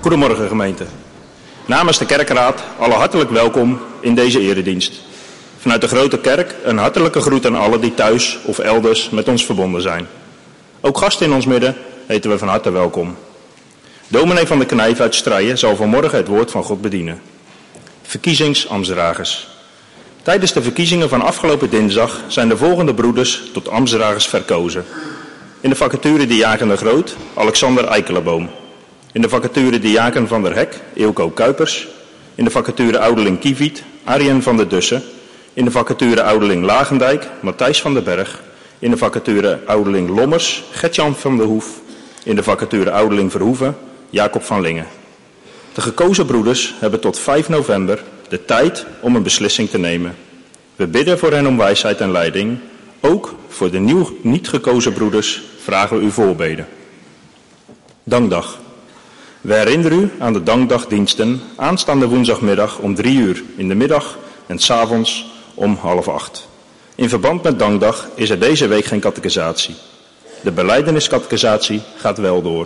Goedemorgen gemeente. Namens de kerkraad alle hartelijk welkom in deze eredienst. Vanuit de Grote Kerk een hartelijke groet aan allen die thuis of elders met ons verbonden zijn. Ook gasten in ons midden heten we van harte welkom. Dominee van de Knijf uit Strijen zal vanmorgen het woord van God bedienen. Verkiezingsamtsdragers. Tijdens de verkiezingen van afgelopen dinsdag zijn de volgende broeders tot ambtsdragers verkozen. In de vacature diaken de Groot, Alexander Eikeleboom. In de vacature diaken van der Hek, Eelco Kuipers. In de vacature ouderling Kieviet, Arjen van der Dussen. In de vacature ouderling Lagendijk, Matthijs van den Berg. In de vacature ouderling Lommers, Gertjan van der Hoef. In de vacature ouderling Verhoeven, Jacob van Lingen. De gekozen broeders hebben tot 5 november de tijd om een beslissing te nemen. We bidden voor hen om wijsheid en leiding. Ook voor de nieuw niet gekozen broeders vragen we uw voorbeden. Dankdag. We herinneren u aan de dankdagdiensten aanstaande woensdagmiddag om 3 uur in de middag en 's avonds om 7:30. In verband met dankdag is er deze week geen catechisatie. De belijdeniscatechisatie gaat wel door.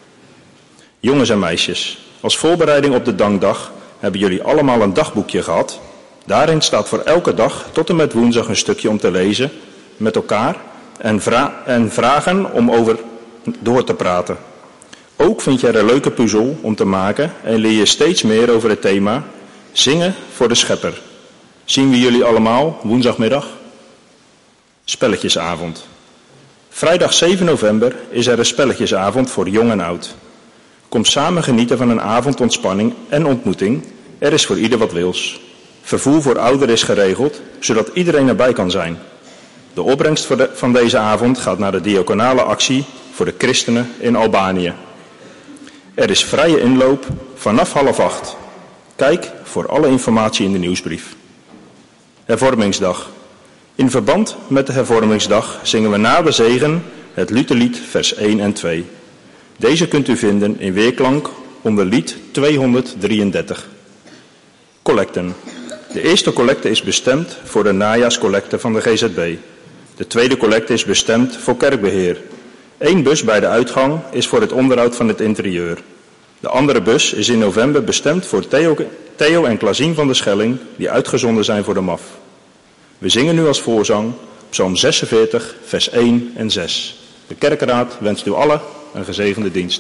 Jongens en meisjes, als voorbereiding op de dankdag hebben jullie allemaal een dagboekje gehad. Daarin staat voor elke dag tot en met woensdag een stukje om te lezen met elkaar en vragen om over door te praten. Ook vind je er een leuke puzzel om te maken en leer je steeds meer over het thema zingen voor de schepper. Zien we jullie allemaal woensdagmiddag? Spelletjesavond. Vrijdag 7 november is er een spelletjesavond voor jong en oud. Kom samen genieten van een avond ontspanning en ontmoeting. Er is voor ieder wat wils. Vervoer voor ouderen is geregeld, zodat iedereen erbij kan zijn. De opbrengst van deze avond gaat naar de diaconale actie voor de christenen in Albanië. Er is vrije inloop vanaf 7:30. Kijk voor alle informatie in de nieuwsbrief. Hervormingsdag. In verband met de hervormingsdag zingen we na de zegen het Lutherlied vers 1 en 2. Deze kunt u vinden in weerklank onder lied 233. Collecten. De eerste collecte is bestemd voor de najaarscollecte van de GZB. De tweede collecte is bestemd voor kerkbeheer. 1 bus bij de uitgang is voor het onderhoud van het interieur. De andere bus is in november bestemd voor Theo en Klazien van de Schelling, die uitgezonden zijn voor de MAF. We zingen nu als voorzang Psalm 46, vers 1 en 6. De kerkraad wenst u allen een gezegende dienst.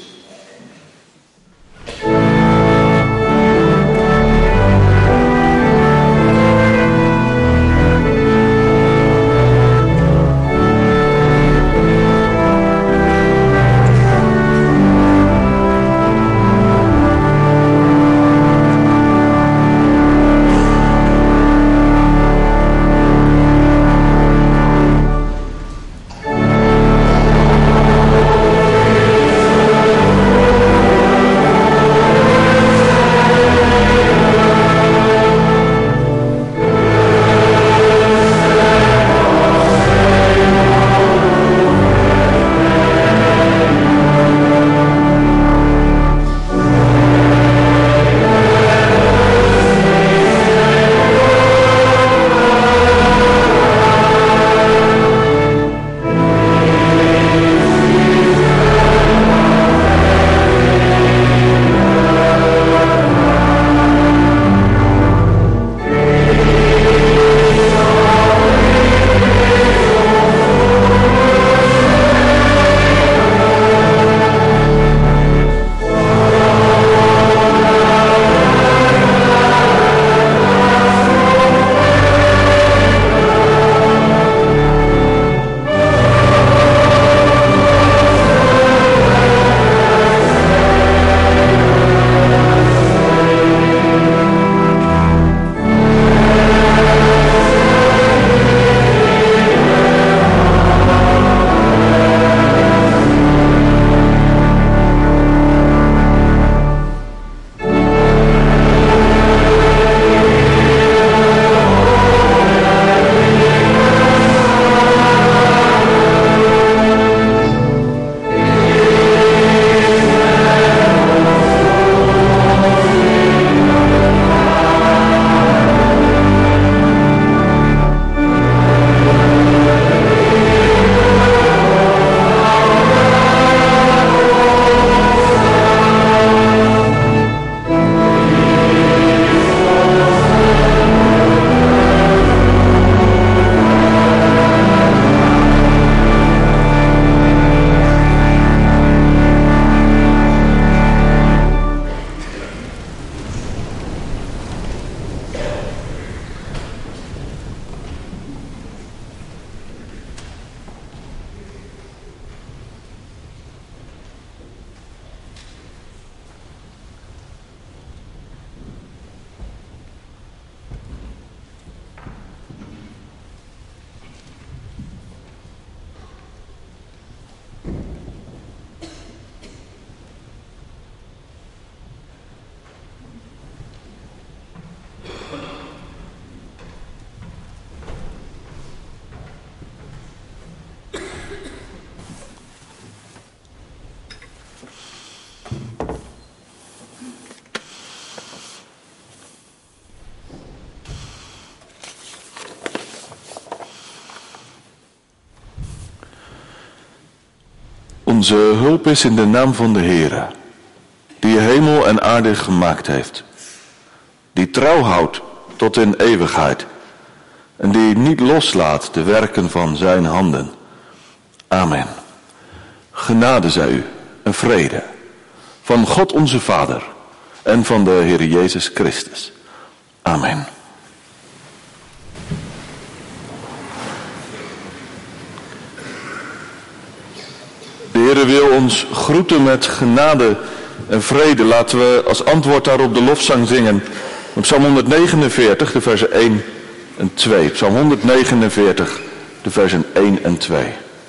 onze hulp is in de naam van de Heere, die hemel en aarde gemaakt heeft, die trouw houdt tot in eeuwigheid en die niet loslaat de werken van zijn handen. Amen. Genade zij u en vrede van God onze Vader en van de Heer Jezus Christus. Amen. De Heere wil ons groeten met genade en vrede. Laten we als antwoord daarop de lofzang zingen. Op Psalm 149, de versen 1 en 2. Psalm 149, de versen 1 en 2.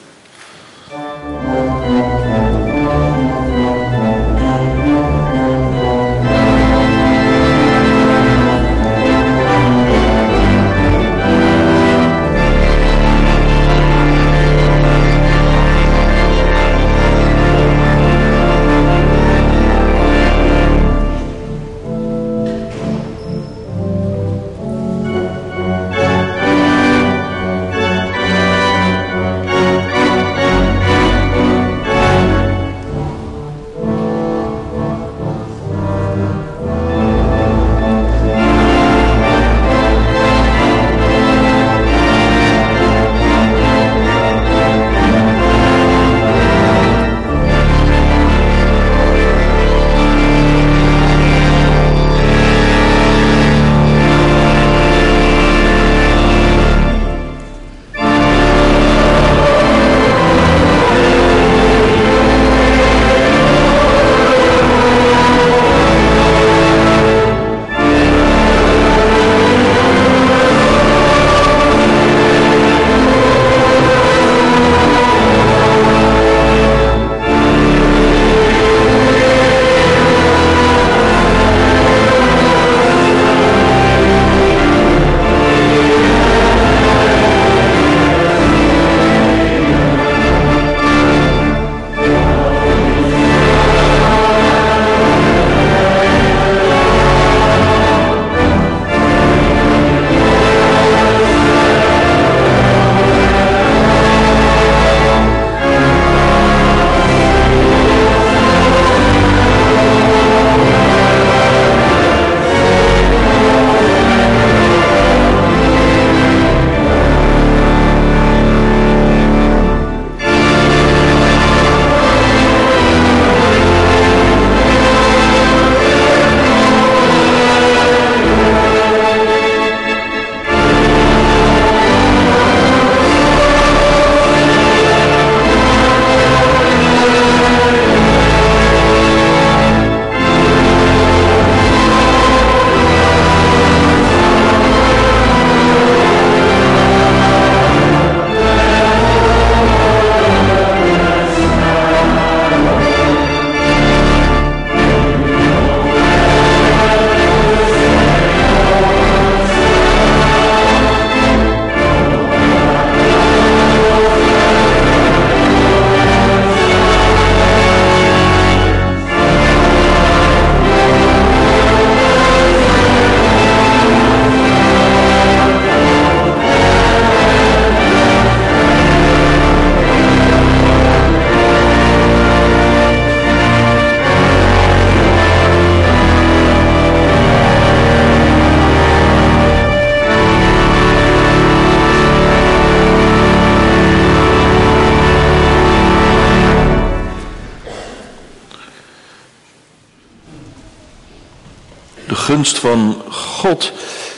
gunst van God,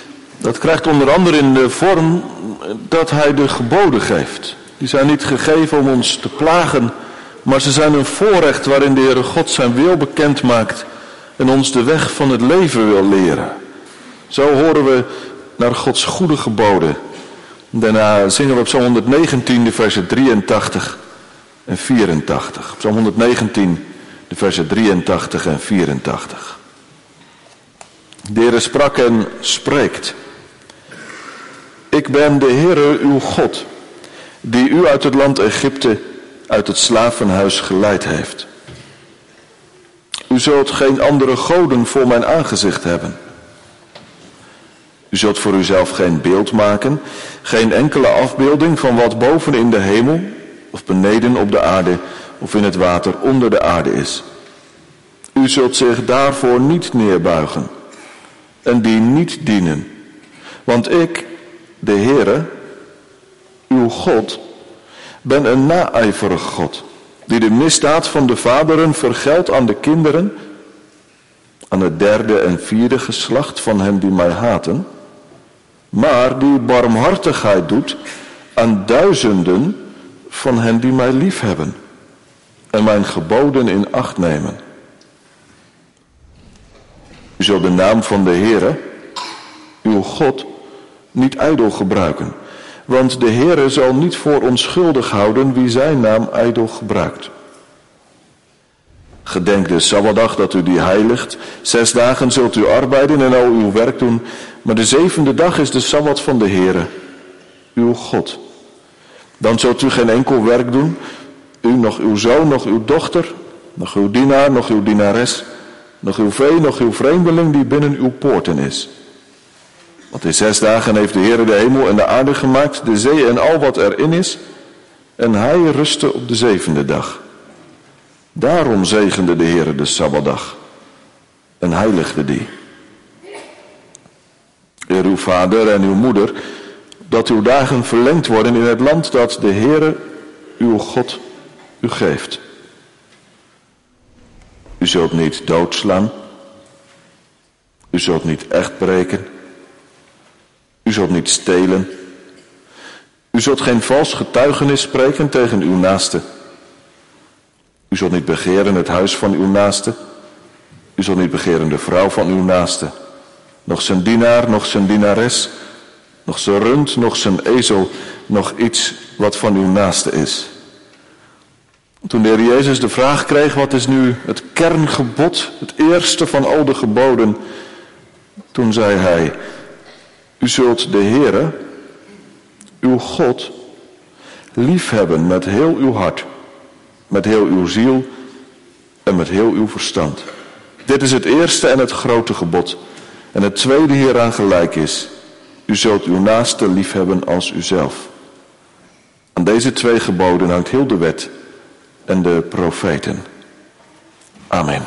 dat krijgt onder andere in de vorm dat hij de geboden geeft. Die zijn niet gegeven om ons te plagen, maar ze zijn een voorrecht waarin de Heere God zijn wil bekend maakt en ons de weg van het leven wil leren. Zo horen we naar Gods goede geboden. Daarna zingen we op Psalm 119 de versen 83 en 84. Psalm 119 de versen 83 en 84. De Heere sprak en spreekt. Ik ben de Heere uw God, die u uit het land Egypte, uit het slavenhuis geleid heeft. U zult geen andere goden voor mijn aangezicht hebben. U zult voor uzelf geen beeld maken, geen enkele afbeelding van wat boven in de hemel of beneden op de aarde of in het water onder de aarde is. U zult zich daarvoor niet neerbuigen en die niet dienen. Want ik, de Heere, uw God, ben een naijverig God, die de misdaad van de vaderen vergeldt aan de kinderen, aan het derde en vierde geslacht van hen die mij haten, maar die barmhartigheid doet aan duizenden van hen die mij liefhebben en mijn geboden in acht nemen. U zult de naam van de Heere, uw God, niet ijdel gebruiken, want de Heere zal niet voor onschuldig houden wie zijn naam ijdel gebruikt. Gedenk de Sabbatdag dat u die heiligt. 6 dagen zult u arbeiden en al uw werk doen, maar de 7e dag is de Sabbat van de Heere, uw God. Dan zult u geen enkel werk doen, u, nog uw zoon, nog uw dochter, nog uw dienaar, nog uw dienares, nog uw vee, nog uw vreemdeling die binnen uw poorten is. Want in 6 dagen heeft de Heere de hemel en de aarde gemaakt, de zee en al wat erin is, en hij rustte op de 7e dag. Daarom zegende de Heere de Sabbatdag en heiligde die. Eer uw vader en uw moeder, dat uw dagen verlengd worden in het land dat de Heere, uw God, u geeft. U zult niet doodslaan. U zult niet echt breken. U zult niet stelen. U zult geen vals getuigenis spreken tegen uw naaste. U zult niet begeren het huis van uw naaste. U zult niet begeren de vrouw van uw naaste. Nog zijn dienaar, nog zijn dienares. Nog zijn rund, nog zijn ezel. Nog iets wat van uw naaste is. Toen de Heer Jezus de vraag kreeg, wat is nu het kerngebod, het eerste van al de geboden? Toen zei hij, u zult de Heere, uw God, liefhebben met heel uw hart, met heel uw ziel en met heel uw verstand. Dit is het eerste en het grote gebod. En het tweede hieraan gelijk is, u zult uw naaste liefhebben als uzelf. Aan deze 2 geboden hangt heel de wet en de profeten. Amen.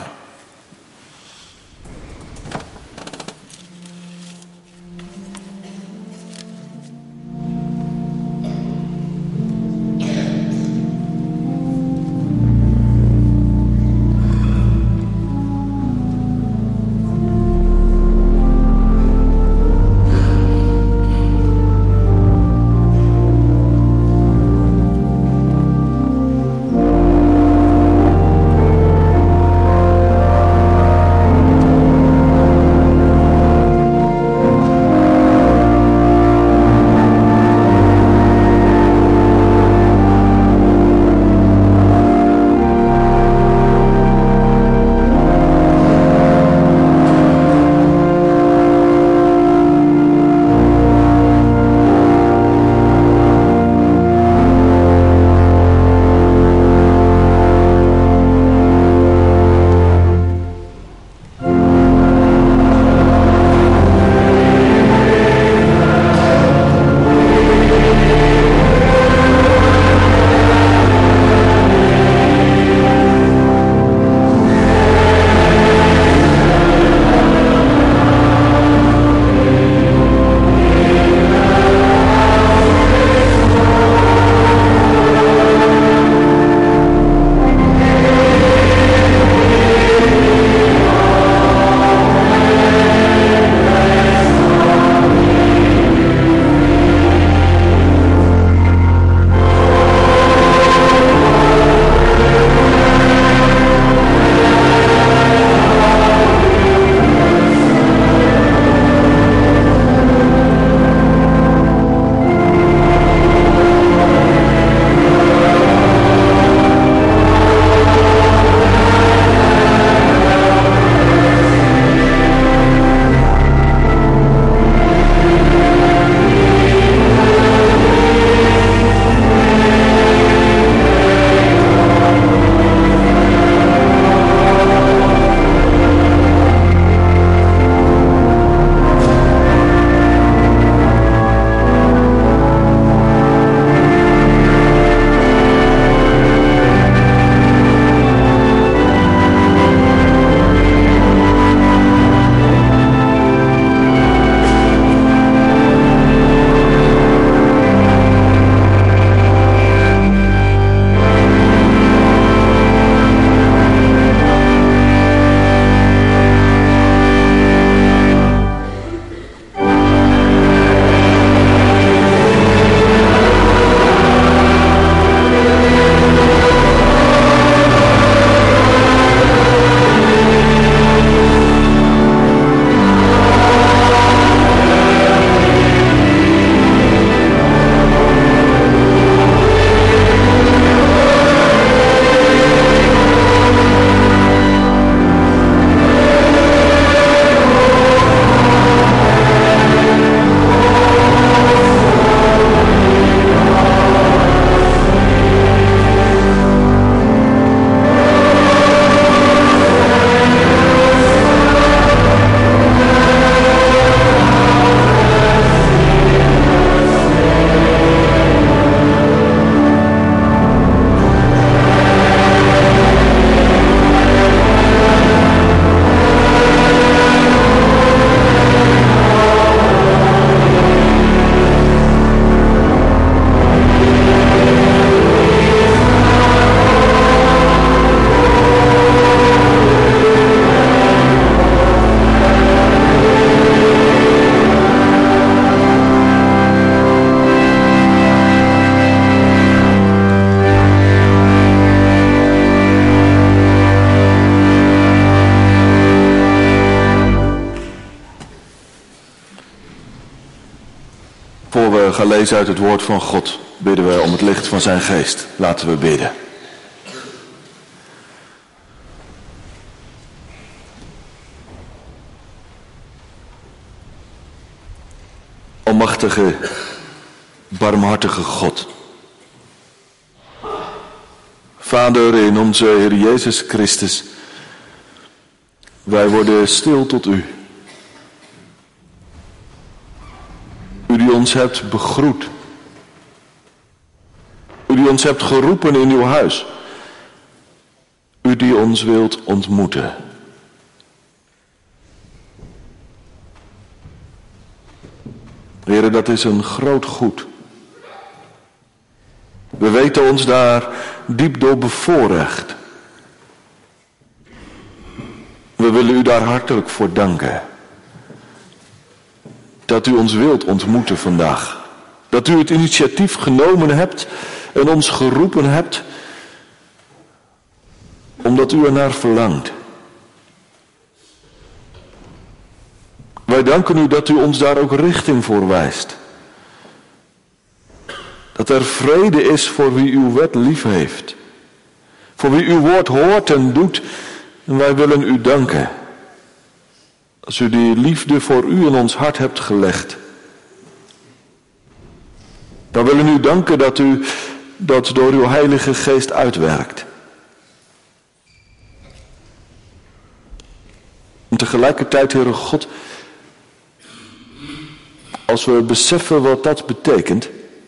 we gaan lezen uit het woord van God, bidden we om het licht van zijn geest. Laten we bidden. Almachtige, barmhartige God. Vader in onze Heer Jezus Christus, wij worden stil tot u. U die ons hebt begroet. U die ons hebt geroepen in uw huis. U die ons wilt ontmoeten. Heere, dat is een groot goed. We weten ons daar diep door bevoorrecht. We willen u daar hartelijk voor danken. Dat u ons wilt ontmoeten vandaag. Dat u het initiatief genomen hebt en ons geroepen hebt. Omdat u ernaar verlangt. Wij danken u dat u ons daar ook richting voor wijst. Dat er vrede is voor wie uw wet lief heeft. Voor wie uw woord hoort en doet. En wij willen u danken. Als u die liefde voor u in ons hart hebt gelegd. Dan willen u danken dat u dat door uw Heilige Geest uitwerkt. En tegelijkertijd, Heere God, als we beseffen wat dat betekent,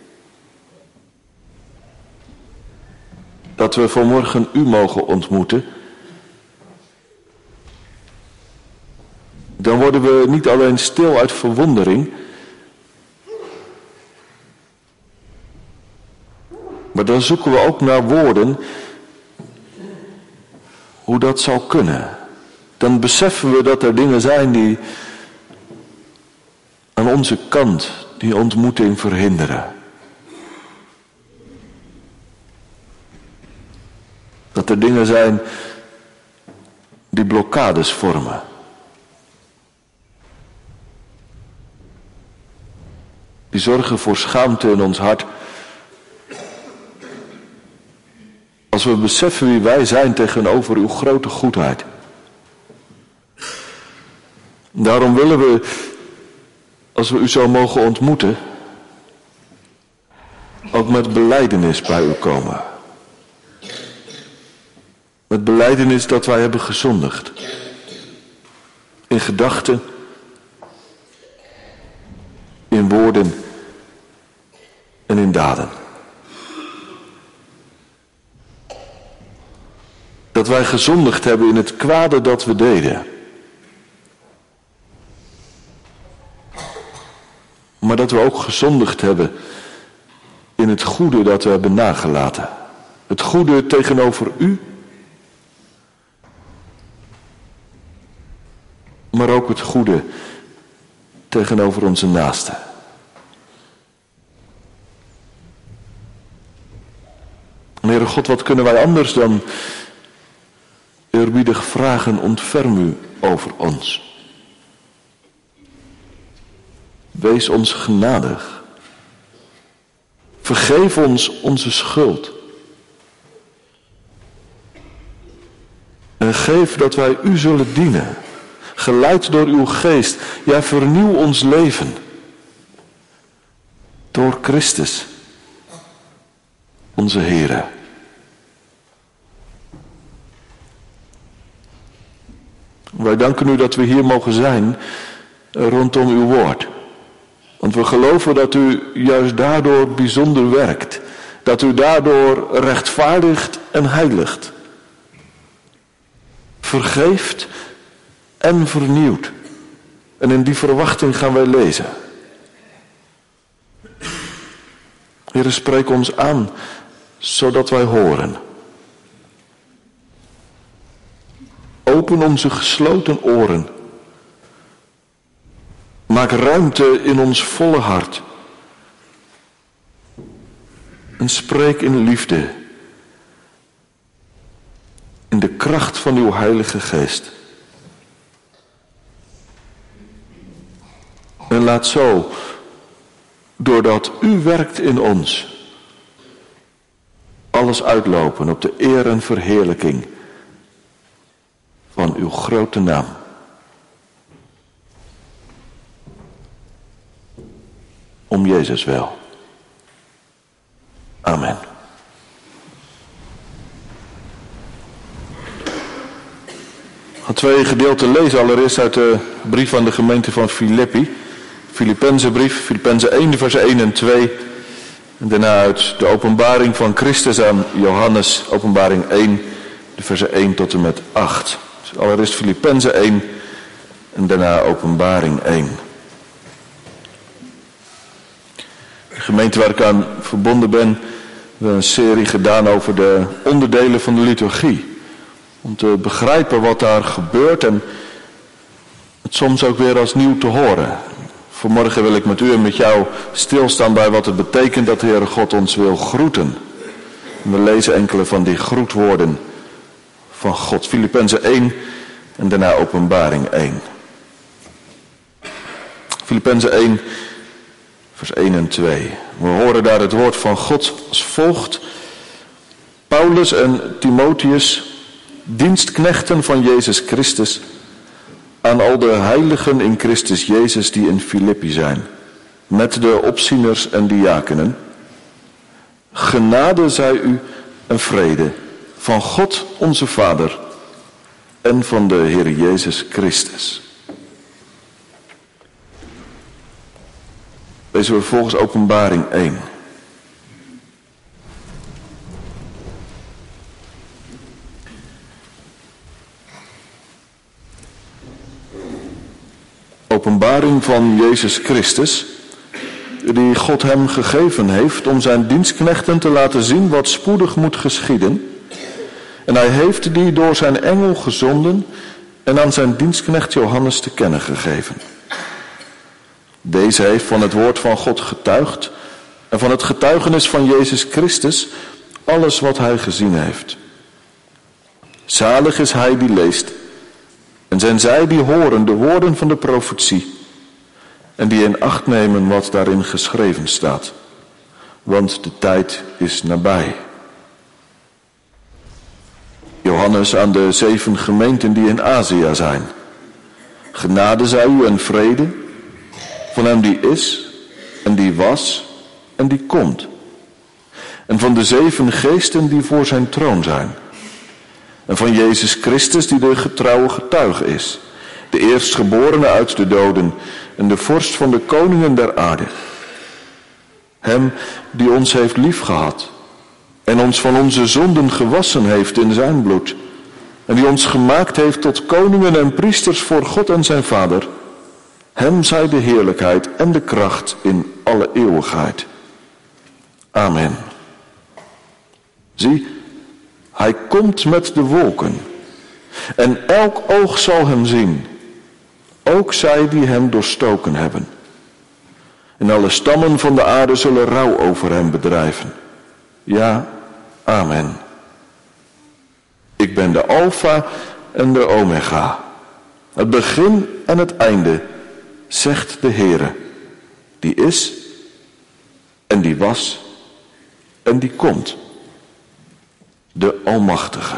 dat we vanmorgen u mogen ontmoeten, dan worden we niet alleen stil uit verwondering, maar dan zoeken we ook naar woorden hoe dat zou kunnen. Dan beseffen we dat er dingen zijn die aan onze kant die ontmoeting verhinderen. Dat er dingen zijn die blokkades vormen. Die zorgen voor schaamte in ons hart. Als we beseffen wie wij zijn tegenover uw grote goedheid. Daarom willen we, als we u zo mogen ontmoeten, ook met belijdenis bij u komen. Met belijdenis dat wij hebben gezondigd. In gedachten, in woorden en in daden. Dat wij gezondigd hebben in het kwade dat we deden. Maar dat we ook gezondigd hebben in het goede dat we hebben nagelaten. Het goede tegenover u. Maar ook het goede tegenover onze naasten. Heere God, wat kunnen wij anders dan eerbiedig vragen, ontferm u over ons. Wees ons genadig. Vergeef ons onze schuld. En geef dat wij u zullen dienen. Geleid door uw geest. Ja, vernieuw ons leven. Door Christus, onze Heere. Wij danken u dat we hier mogen zijn rondom uw woord. Want we geloven dat u juist daardoor bijzonder werkt. Dat u daardoor rechtvaardigt en heiligt. Vergeeft en vernieuwt. En in die verwachting gaan wij lezen. Heere, spreek ons aan, zodat wij horen. Open onze gesloten oren. Maak ruimte in ons volle hart. En spreek in liefde. In de kracht van uw Heilige Geest. En laat zo doordat u werkt in ons. Alles uitlopen op de eer en verheerlijking van uw grote naam. Om Jezus wil. Amen. Ik ga twee gedeelten lezen. Allereerst uit de brief aan de gemeente van Filippi. Filippenzenbrief, Filippenzen 1, vers 1 en 2. En daarna uit de openbaring van Christus aan Johannes, openbaring 1, de versen 1 tot en met 8. Dus allereerst Filippenzen 1 en daarna openbaring 1. De gemeente waar ik aan verbonden ben, we hebben een serie gedaan over de onderdelen van de liturgie. Om te begrijpen wat daar gebeurt en het soms ook weer als nieuw te horen. Vanmorgen wil ik met u en met jou stilstaan bij wat het betekent dat de Heere God ons wil groeten. We lezen enkele van die groetwoorden van God. Filippenzen 1 en daarna openbaring 1. Filippenzen 1, vers 1 en 2. We horen daar het woord van God als volgt. Paulus en Timotheus, dienstknechten van Jezus Christus, aan al de heiligen in Christus Jezus die in Filippi zijn, met de opzieners en diakenen. Genade zij u en vrede van God onze Vader en van de Heer Jezus Christus. Lezen we volgens openbaring 1. Openbaring van Jezus Christus, die God hem gegeven heeft om zijn dienstknechten te laten zien wat spoedig moet geschieden. En hij heeft die door zijn engel gezonden en aan zijn dienstknecht Johannes te kennen gegeven. Deze heeft van het woord van God getuigd en van het getuigenis van Jezus Christus alles wat hij gezien heeft. Zalig is hij die leest en zijn zij die horen de woorden van de profetie en die in acht nemen wat daarin geschreven staat, want de tijd is nabij. Johannes aan de 7 gemeenten die in Azië zijn. Genade zij u en vrede van hem die is en die was en die komt. En van de 7 geesten die voor zijn troon zijn. En van Jezus Christus die de getrouwe getuige is. De eerstgeborene uit de doden en de vorst van de koningen der aarde. Hem die ons heeft liefgehad en ons van onze zonden gewassen heeft in zijn bloed. En die ons gemaakt heeft tot koningen en priesters voor God en zijn Vader. Hem zij de heerlijkheid en de kracht in alle eeuwigheid. Amen. Zie, hij komt met de wolken. En elk oog zal hem zien. Ook zij die hem doorstoken hebben. En alle stammen van de aarde zullen rouw over hem bedrijven. Ja, amen. Ik ben de Alpha en de Omega. Het begin en het einde, zegt de Heere. Die is en die was en die komt. De Almachtige.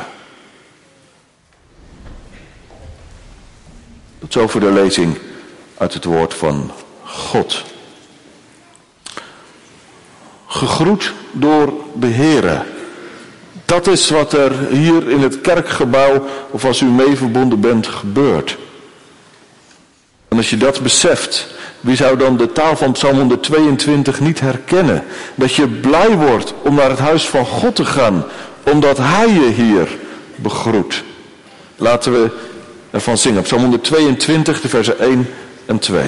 Tot zover de lezing uit het woord van God. Gegroet door de Heere. Dat is wat er hier in het kerkgebouw, of als u mee verbonden bent, gebeurt. En als je dat beseft, wie zou dan de taal van Psalm 122 niet herkennen? Dat je blij wordt om naar het huis van God te gaan, omdat hij je hier begroet. Laten we ervan zingen. Psalm 122, de versen 1 en 2.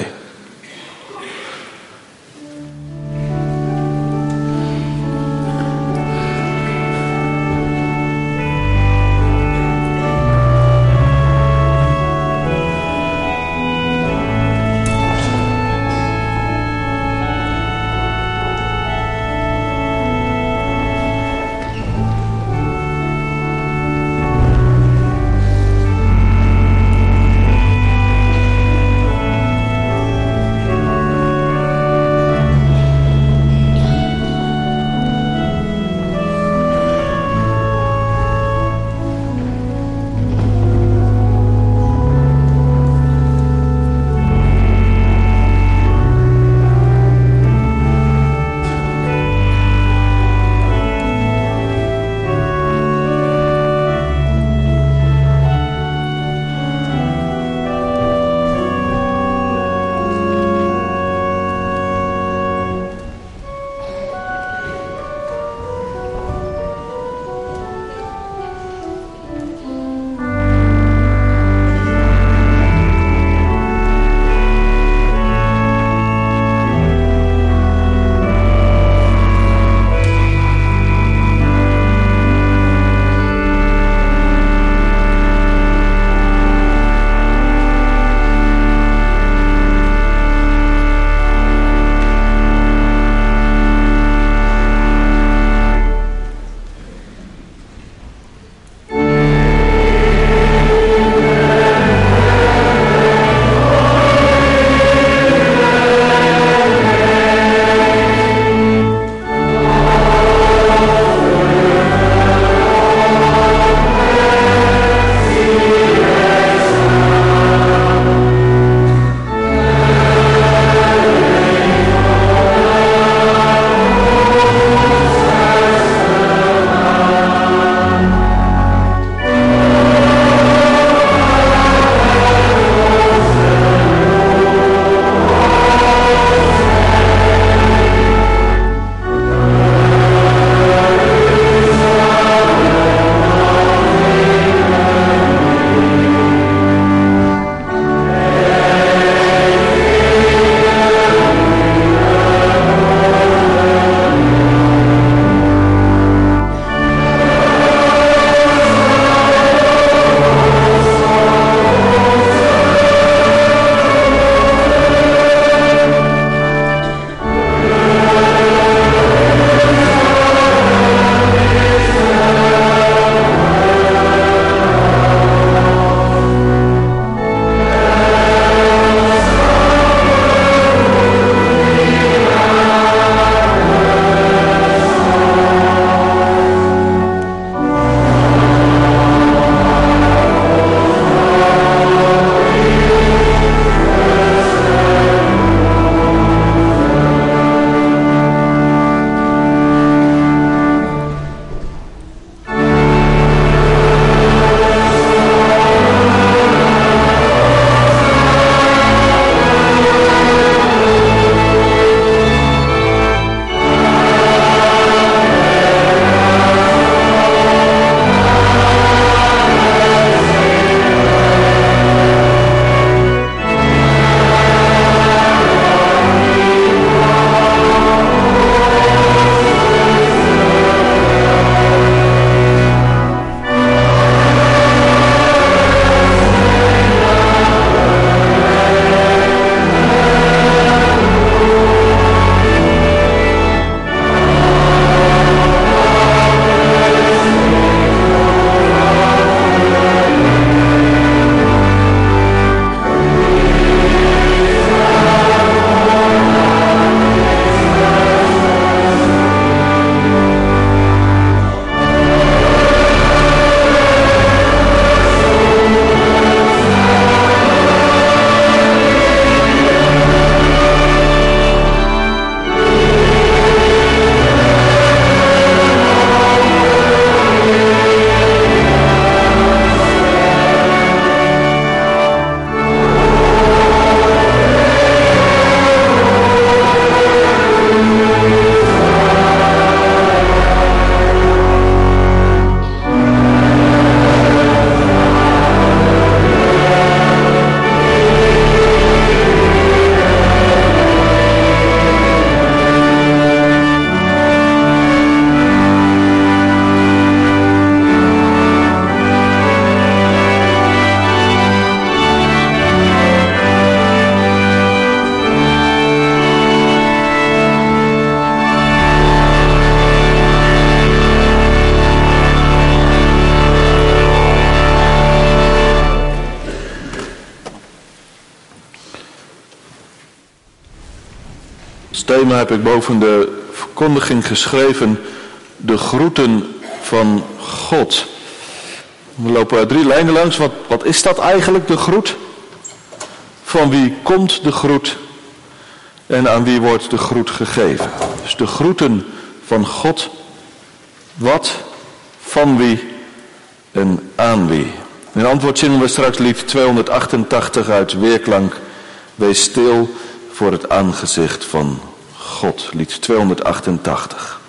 thema heb ik boven de verkondiging geschreven: de groeten van God. We lopen 3 lijnen langs. Wat is dat eigenlijk, de groet? Van wie komt de groet? En aan wie wordt de groet gegeven? Dus de groeten van God. Wat, van wie en aan wie? In antwoord zingen we straks lied 288 uit Weerklank. Wees stil voor het aangezicht van God. Lied 288.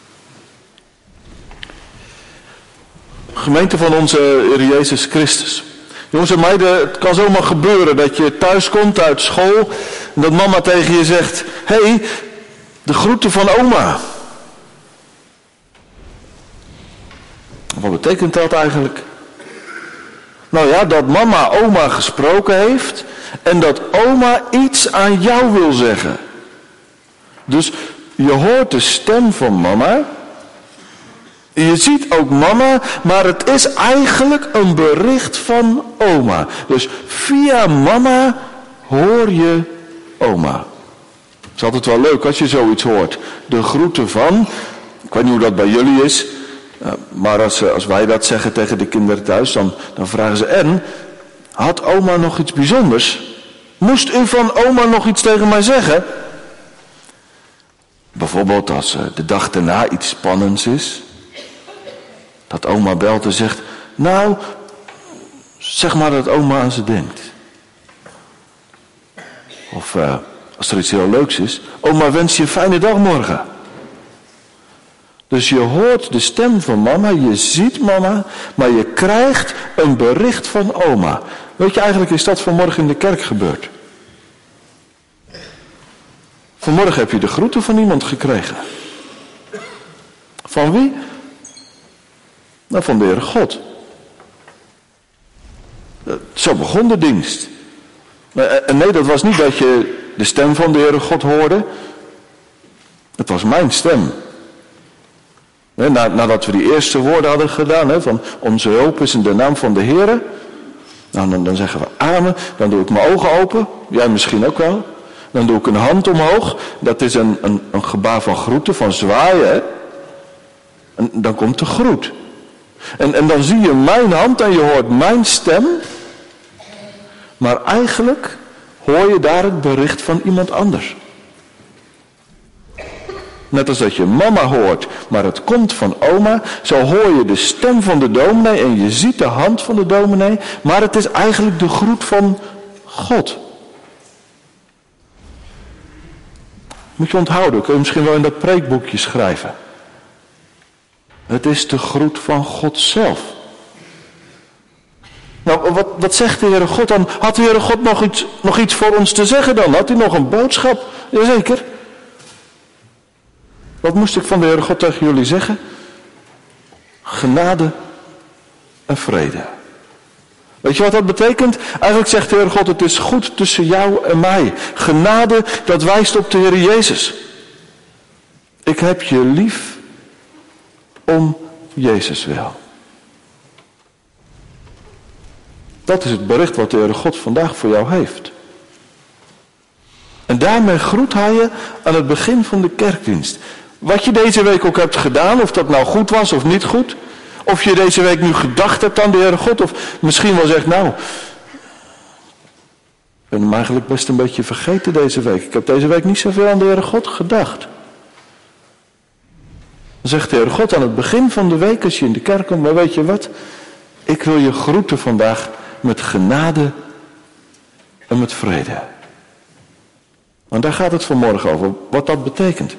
Gemeente van onze Heer Jezus Christus. Jongens en meiden, het kan zomaar gebeuren dat je thuis komt uit school en dat mama tegen je zegt: hey, de groeten van oma. Wat betekent dat eigenlijk? Nou ja, dat mama oma gesproken heeft en dat oma iets aan jou wil zeggen. Dus je hoort de stem van mama. Je ziet ook mama, maar het is eigenlijk een bericht van oma. Dus via mama hoor je oma. Het is altijd wel leuk als je zoiets hoort. De groeten van, ik weet niet hoe dat bij jullie is, maar als wij dat zeggen tegen de kinderen thuis, dan vragen ze: en, had oma nog iets bijzonders? Moest u van oma nog iets tegen mij zeggen? Bijvoorbeeld als de dag daarna iets spannends is. Dat oma belt en zegt: nou, zeg maar dat oma aan ze denkt. Of als er iets heel leuks is: oma wens je een fijne dag morgen. Dus je hoort de stem van mama, je ziet mama, maar je krijgt een bericht van oma. Weet je, eigenlijk is dat vanmorgen in de kerk gebeurd. Vanmorgen heb je de groeten van iemand gekregen. Van wie? Nou, van de Heere God. Zo begon de dienst. En nee, dat was niet dat je de stem van de Heere God hoorde. Het was mijn stem. Nadat we die eerste woorden hadden gedaan, van onze hulp is in de naam van de Heere. Nou, dan zeggen we amen. Dan doe ik mijn ogen open. Jij misschien ook wel. Dan doe ik een hand omhoog. Dat is een gebaar van groeten, van zwaaien. Hè? En dan komt de groet. En dan zie je mijn hand en je hoort mijn stem. Maar eigenlijk hoor je daar het bericht van iemand anders. Net als dat je mama hoort, maar het komt van oma. Zo hoor je de stem van de dominee en je ziet de hand van de dominee. Maar het is eigenlijk de groet van God. Moet je onthouden, kun je misschien wel in dat preekboekje schrijven. Het is de groet van God zelf. Nou, wat zegt de Heere God dan? Had de Heere God nog iets voor ons te zeggen dan? Had hij nog een boodschap? Jazeker. Wat moest ik van de Heere God tegen jullie zeggen? Genade en vrede. Weet je wat dat betekent? Eigenlijk zegt de Heere God: het is goed tussen jou en mij. Genade, dat wijst op de Heere Jezus. Ik heb je lief om Jezus wil. Dat is het bericht wat de Heere God vandaag voor jou heeft. En daarmee groet hij je aan het begin van de kerkdienst. Wat je deze week ook hebt gedaan, of dat nou goed was of niet goed. Of je deze week nu gedacht hebt aan de Heere God. Of misschien wel zegt: nou, ik ben hem eigenlijk best een beetje vergeten deze week. Ik heb deze week niet zoveel aan de Heere God gedacht. Dan zegt de Heere God aan het begin van de week, als je in de kerk komt: maar weet je wat? Ik wil je groeten vandaag met genade en met vrede. Want daar gaat het vanmorgen over, wat dat betekent.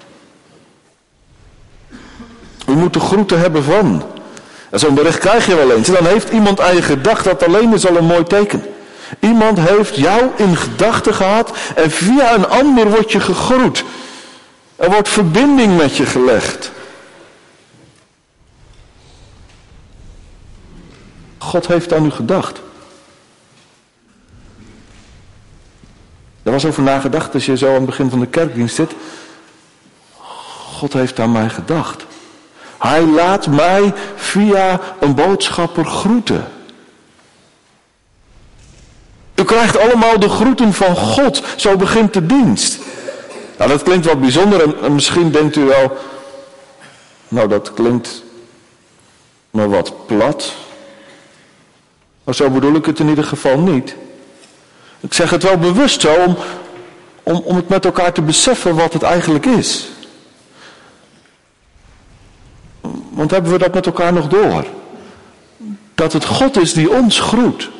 We moeten groeten hebben van. En zo'n bericht krijg je wel eens. En dan heeft iemand aan je gedacht, dat alleen is al een mooi teken. Iemand heeft jou in gedachten gehad en via een ander word je gegroet. Er wordt verbinding met je gelegd. God heeft aan u gedacht. Daar was over nagedacht als je zo aan het begin van de kerkdienst zit. God heeft aan mij gedacht. Hij laat mij via een boodschapper groeten. U krijgt allemaal de groeten van God. Zo begint de dienst. Nou, dat klinkt wat bijzonder en misschien denkt u wel, nou dat klinkt maar wat plat. Maar zo bedoel ik het in ieder geval niet. Ik zeg het wel bewust zo om het met elkaar te beseffen wat het eigenlijk is. Want hebben we dat met elkaar nog door? Dat het God is die ons groet.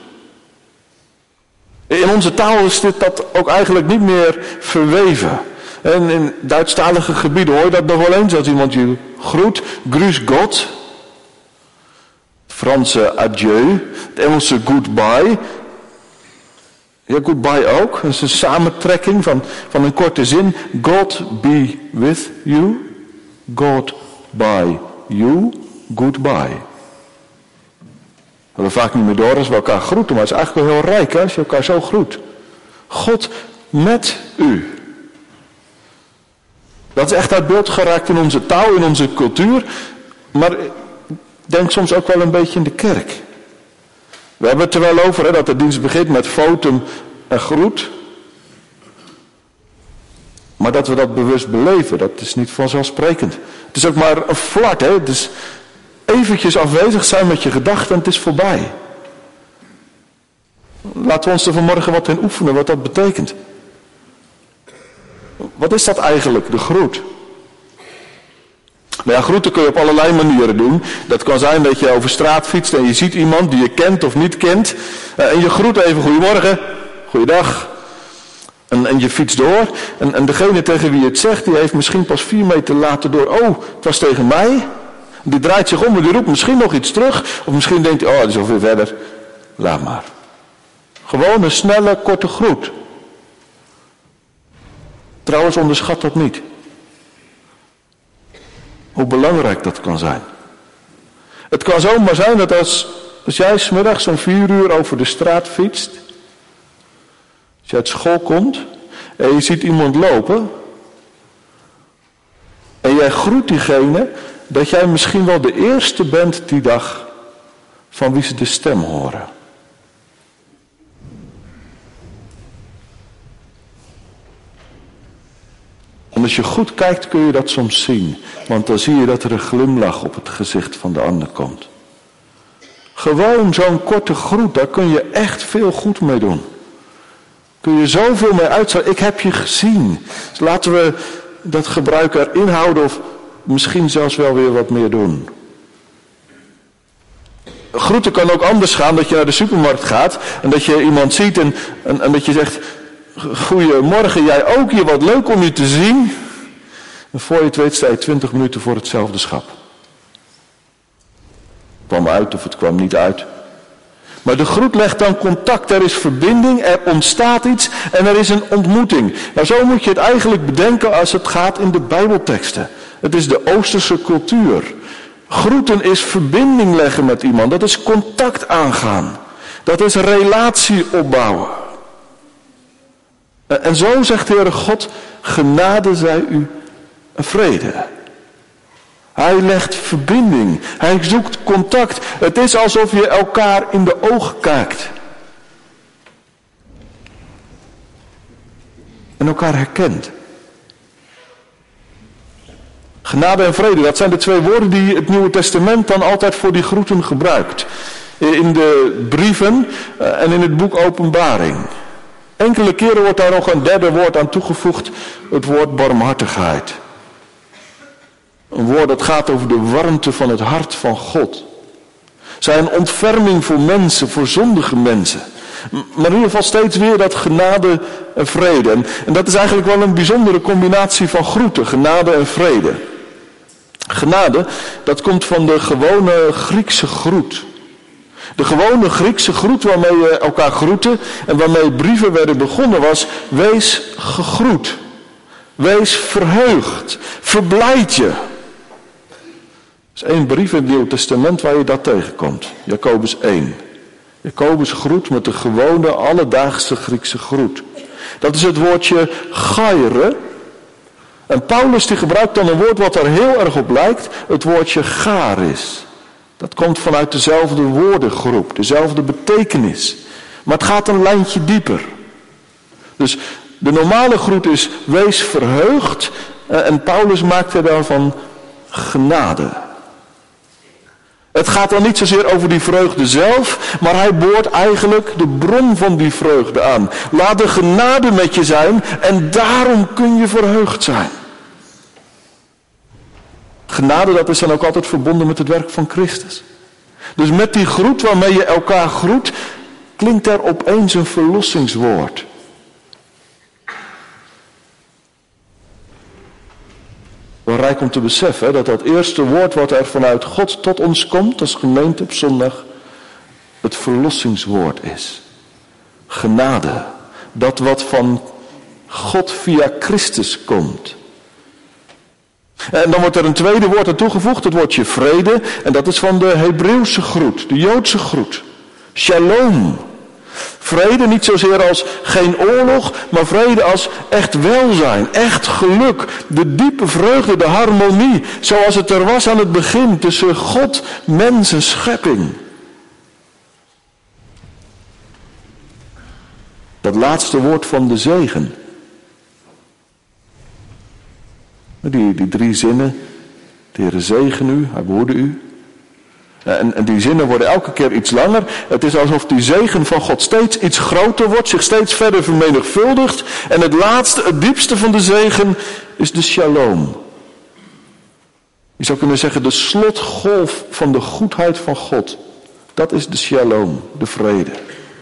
In onze taal is dat ook eigenlijk niet meer verweven. En in Duitsstalige gebieden hoor je dat nog wel eens als iemand je groet. Grüß Gott. Het Franse adieu. Het Engelse goodbye. Ja, goodbye ook. Dat is een samentrekking van een korte zin. God be with you. God by you. Goodbye. We hebben vaak niet meer door als we elkaar groeten, maar het is eigenlijk wel heel rijk hè, als je elkaar zo groet. God met u. Dat is echt uit beeld geraakt in onze taal, in onze cultuur, maar ik denk soms ook wel een beetje in de kerk. We hebben het er wel over hè, dat de dienst begint met fotum en groet. Maar dat we dat bewust beleven, dat is niet vanzelfsprekend. Het is ook maar een flart, hè. Het is eventjes afwezig zijn met je gedachten en het is voorbij. Laten we ons er vanmorgen wat in oefenen, wat dat betekent. Wat is dat eigenlijk, de groet? Nou ja, groeten kun je op allerlei manieren doen. Dat kan zijn dat je over straat fietst en je ziet iemand die je kent of niet kent. En je groet even, goedemorgen, goeiedag. En je fietst door. En degene tegen wie je het zegt, die heeft misschien pas 4 meter later door. Oh, het was tegen mij. Die draait zich om en die roept misschien nog iets terug. Of misschien denkt hij, oh, dat is alweer verder. Laat maar. Gewoon een snelle, korte groet. Trouwens, onderschat dat niet. Hoe belangrijk dat kan zijn. Het kan zomaar zijn dat als jij 's middags om 4 uur over de straat fietst. Als je uit school komt en je ziet iemand lopen. En jij groet diegene, dat jij misschien wel de eerste bent die dag van wie ze de stem horen. En als je goed kijkt kun je dat soms zien. Want dan zie je dat er een glimlach op het gezicht van de ander komt. Gewoon zo'n korte groet, daar kun je echt veel goed mee doen. Kun je zoveel mee uitstralen. Ik heb je gezien. Dus laten we dat gebruik erin houden of misschien zelfs wel weer wat meer doen. Groeten kan ook anders gaan, dat je naar de supermarkt gaat en dat je iemand ziet en dat je zegt, goedemorgen, jij ook hier, wat leuk om je te zien. En voor je het weet sta je 20 minuten voor hetzelfde schap. Het kwam uit of het kwam niet uit. Maar de groet legt dan contact, er is verbinding, er ontstaat iets en er is een ontmoeting. Nou, zo moet je het eigenlijk bedenken als het gaat in de Bijbelteksten. Het is de Oosterse cultuur. Groeten is verbinding leggen met iemand, dat is contact aangaan. Dat is relatie opbouwen. En zo zegt de Heere God, genade zij u en vrede. Hij legt verbinding. Hij zoekt contact. Het is alsof je elkaar in de ogen kijkt. En elkaar herkent. Genade en vrede, dat zijn de 2 woorden die het Nieuwe Testament dan altijd voor die groeten gebruikt. In de brieven en in het boek Openbaring. Enkele keren wordt daar nog een derde woord aan toegevoegd. Het woord barmhartigheid. Een woord dat gaat over de warmte van het hart van God. Zijn ontferming voor mensen, voor zondige mensen. Maar in ieder geval steeds weer dat genade en vrede. En dat is eigenlijk wel een bijzondere combinatie van groeten, genade en vrede. Genade, dat komt van de gewone Griekse groet. De gewone Griekse groet waarmee je elkaar groette en waarmee brieven werden begonnen was, wees gegroet. Wees verheugd. Verblijd je. Er is 1 brief in het Nieuwe Testament waar je dat tegenkomt. Jacobus 1. Jacobus groet met de gewone alledaagse Griekse groet. Dat is het woordje chaire. En Paulus die gebruikt dan een woord wat er heel erg op lijkt. Het woordje charis. Dat komt vanuit dezelfde woordengroep. Dezelfde betekenis. Maar het gaat een lijntje dieper. Dus De normale groet is wees verheugd en Paulus maakte daarvan genade. Het gaat dan niet zozeer over die vreugde zelf, maar hij boort eigenlijk de bron van die vreugde aan. Laat de genade met je zijn en daarom kun je verheugd zijn. Genade, dat is dan ook altijd verbonden met het werk van Christus. Dus met die groet waarmee je elkaar groet, klinkt er opeens een verlossingswoord. Wel rijk om te beseffen dat dat eerste woord wat er vanuit God tot ons komt als gemeente op zondag, het verlossingswoord is. Genade. Dat wat van God via Christus komt. En dan wordt er een tweede woord aan toegevoegd, het woordje vrede. En dat is van de Hebreeuwse groet, de Joodse groet. Shalom. Vrede niet zozeer als geen oorlog, maar vrede als echt welzijn, echt geluk. De diepe vreugde, de harmonie, zoals het er was aan het begin tussen God, mens en schepping. Dat laatste woord van de zegen. Die 3 zinnen. De Heere zegen u, hij behoede u. En die zinnen worden elke keer iets langer. Het is alsof die zegen van God steeds iets groter wordt, zich steeds verder vermenigvuldigt. En het laatste, het diepste van de zegen is de shalom. Je zou kunnen zeggen de slotgolf van de goedheid van God. Dat is de shalom, de vrede.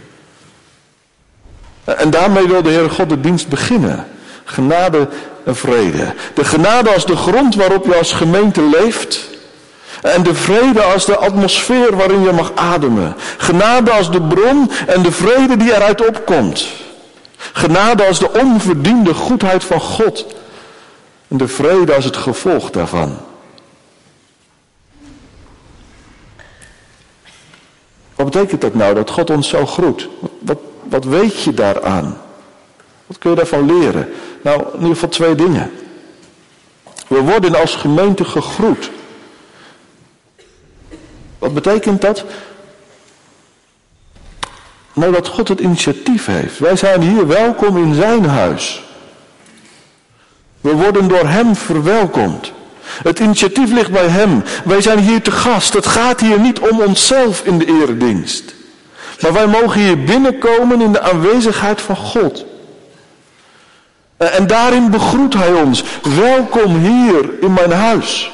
En daarmee wil de Heere God de dienst beginnen. Genade en vrede. De genade als de grond waarop je als gemeente leeft. En de vrede als de atmosfeer waarin je mag ademen. Genade als de bron en de vrede die eruit opkomt. Genade als de onverdiende goedheid van God. En de vrede als het gevolg daarvan. Wat betekent dat nou, dat God ons zo groet? Wat weet je daaraan? Wat kun je daarvan leren? Nou, in ieder geval 2 dingen. We worden als gemeente gegroet. Wat betekent dat? Nou, dat God het initiatief heeft. Wij zijn hier welkom in zijn huis. We worden door hem verwelkomd. Het initiatief ligt bij hem. Wij zijn hier te gast. Het gaat hier niet om onszelf in de eredienst. Maar wij mogen hier binnenkomen in de aanwezigheid van God. En daarin begroet hij ons. Welkom hier in mijn huis.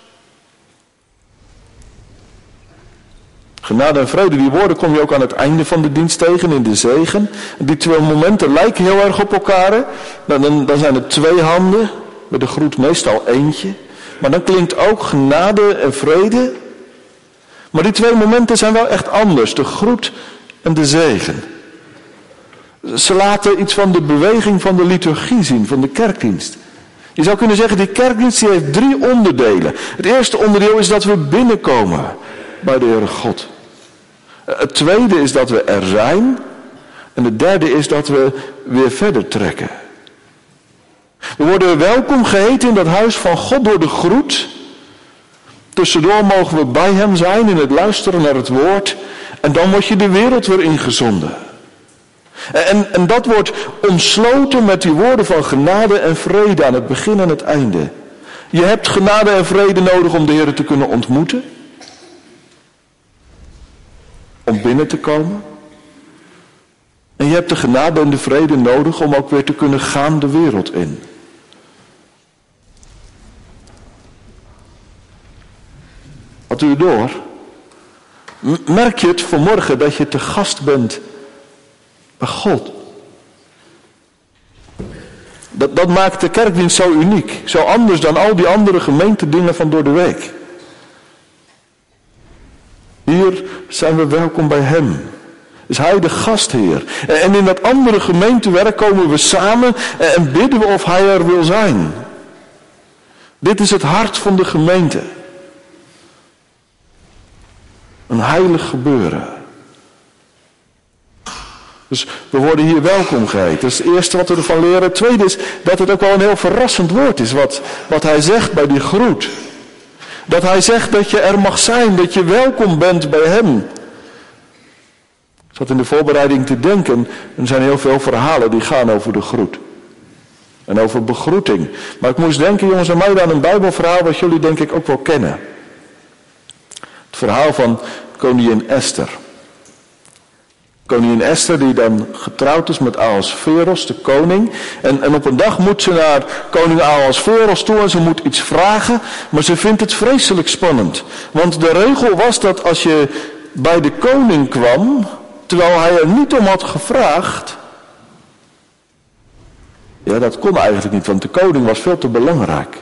Genade en vrede, die woorden kom je ook aan het einde van de dienst tegen in de zegen. Die 2 momenten lijken heel erg op elkaar. Dan zijn het 2 handen, met de groet meestal eentje. Maar dan klinkt ook genade en vrede. Maar die 2 momenten zijn wel echt anders, de groet en de zegen. Ze laten iets van de beweging van de liturgie zien, van de kerkdienst. Je zou kunnen zeggen, die kerkdienst die heeft 3 onderdelen. Het eerste onderdeel is dat we binnenkomen bij de Heere God. Het tweede is dat we er zijn. En het derde is dat we weer verder trekken. We worden welkom geheten in dat huis van God door de groet. Tussendoor mogen we bij hem zijn in het luisteren naar het woord. En dan word je de wereld weer ingezonden. En dat wordt omsloten met die woorden van genade en vrede aan het begin en het einde. Je hebt genade en vrede nodig om de Heer te kunnen ontmoeten. Om binnen te komen. En je hebt de genade en de vrede nodig om ook weer te kunnen gaan de wereld in. Had u door? Merk je het vanmorgen dat je te gast bent bij God? Dat maakt de kerkdienst zo uniek. Zo anders dan al die andere gemeentedingen van door de week. Hier zijn we welkom bij hem. Is hij de gastheer. En in dat andere gemeentewerk komen we samen en bidden we of hij er wil zijn. Dit is het hart van de gemeente. Een heilig gebeuren. Dus we worden hier welkom geheten. Dat is het eerste wat we ervan leren. Het tweede is dat het ook wel een heel verrassend woord is wat hij zegt bij die groet. Dat hij zegt dat je er mag zijn, dat je welkom bent bij hem. Ik zat in de voorbereiding te denken, er zijn heel veel verhalen die gaan over de groet. En over begroeting. Maar ik moest denken, jongens en meiden, aan een Bijbelverhaal wat jullie denk ik ook wel kennen. Het verhaal van koningin Esther. Koningin Esther die dan getrouwd is met Ahasveros, de koning. En op een dag moet ze naar koning Ahasveros toe en ze moet iets vragen. Maar ze vindt het vreselijk spannend. Want de regel was dat als je bij de koning kwam, terwijl hij er niet om had gevraagd. Ja, dat kon eigenlijk niet, want de koning was veel te belangrijk.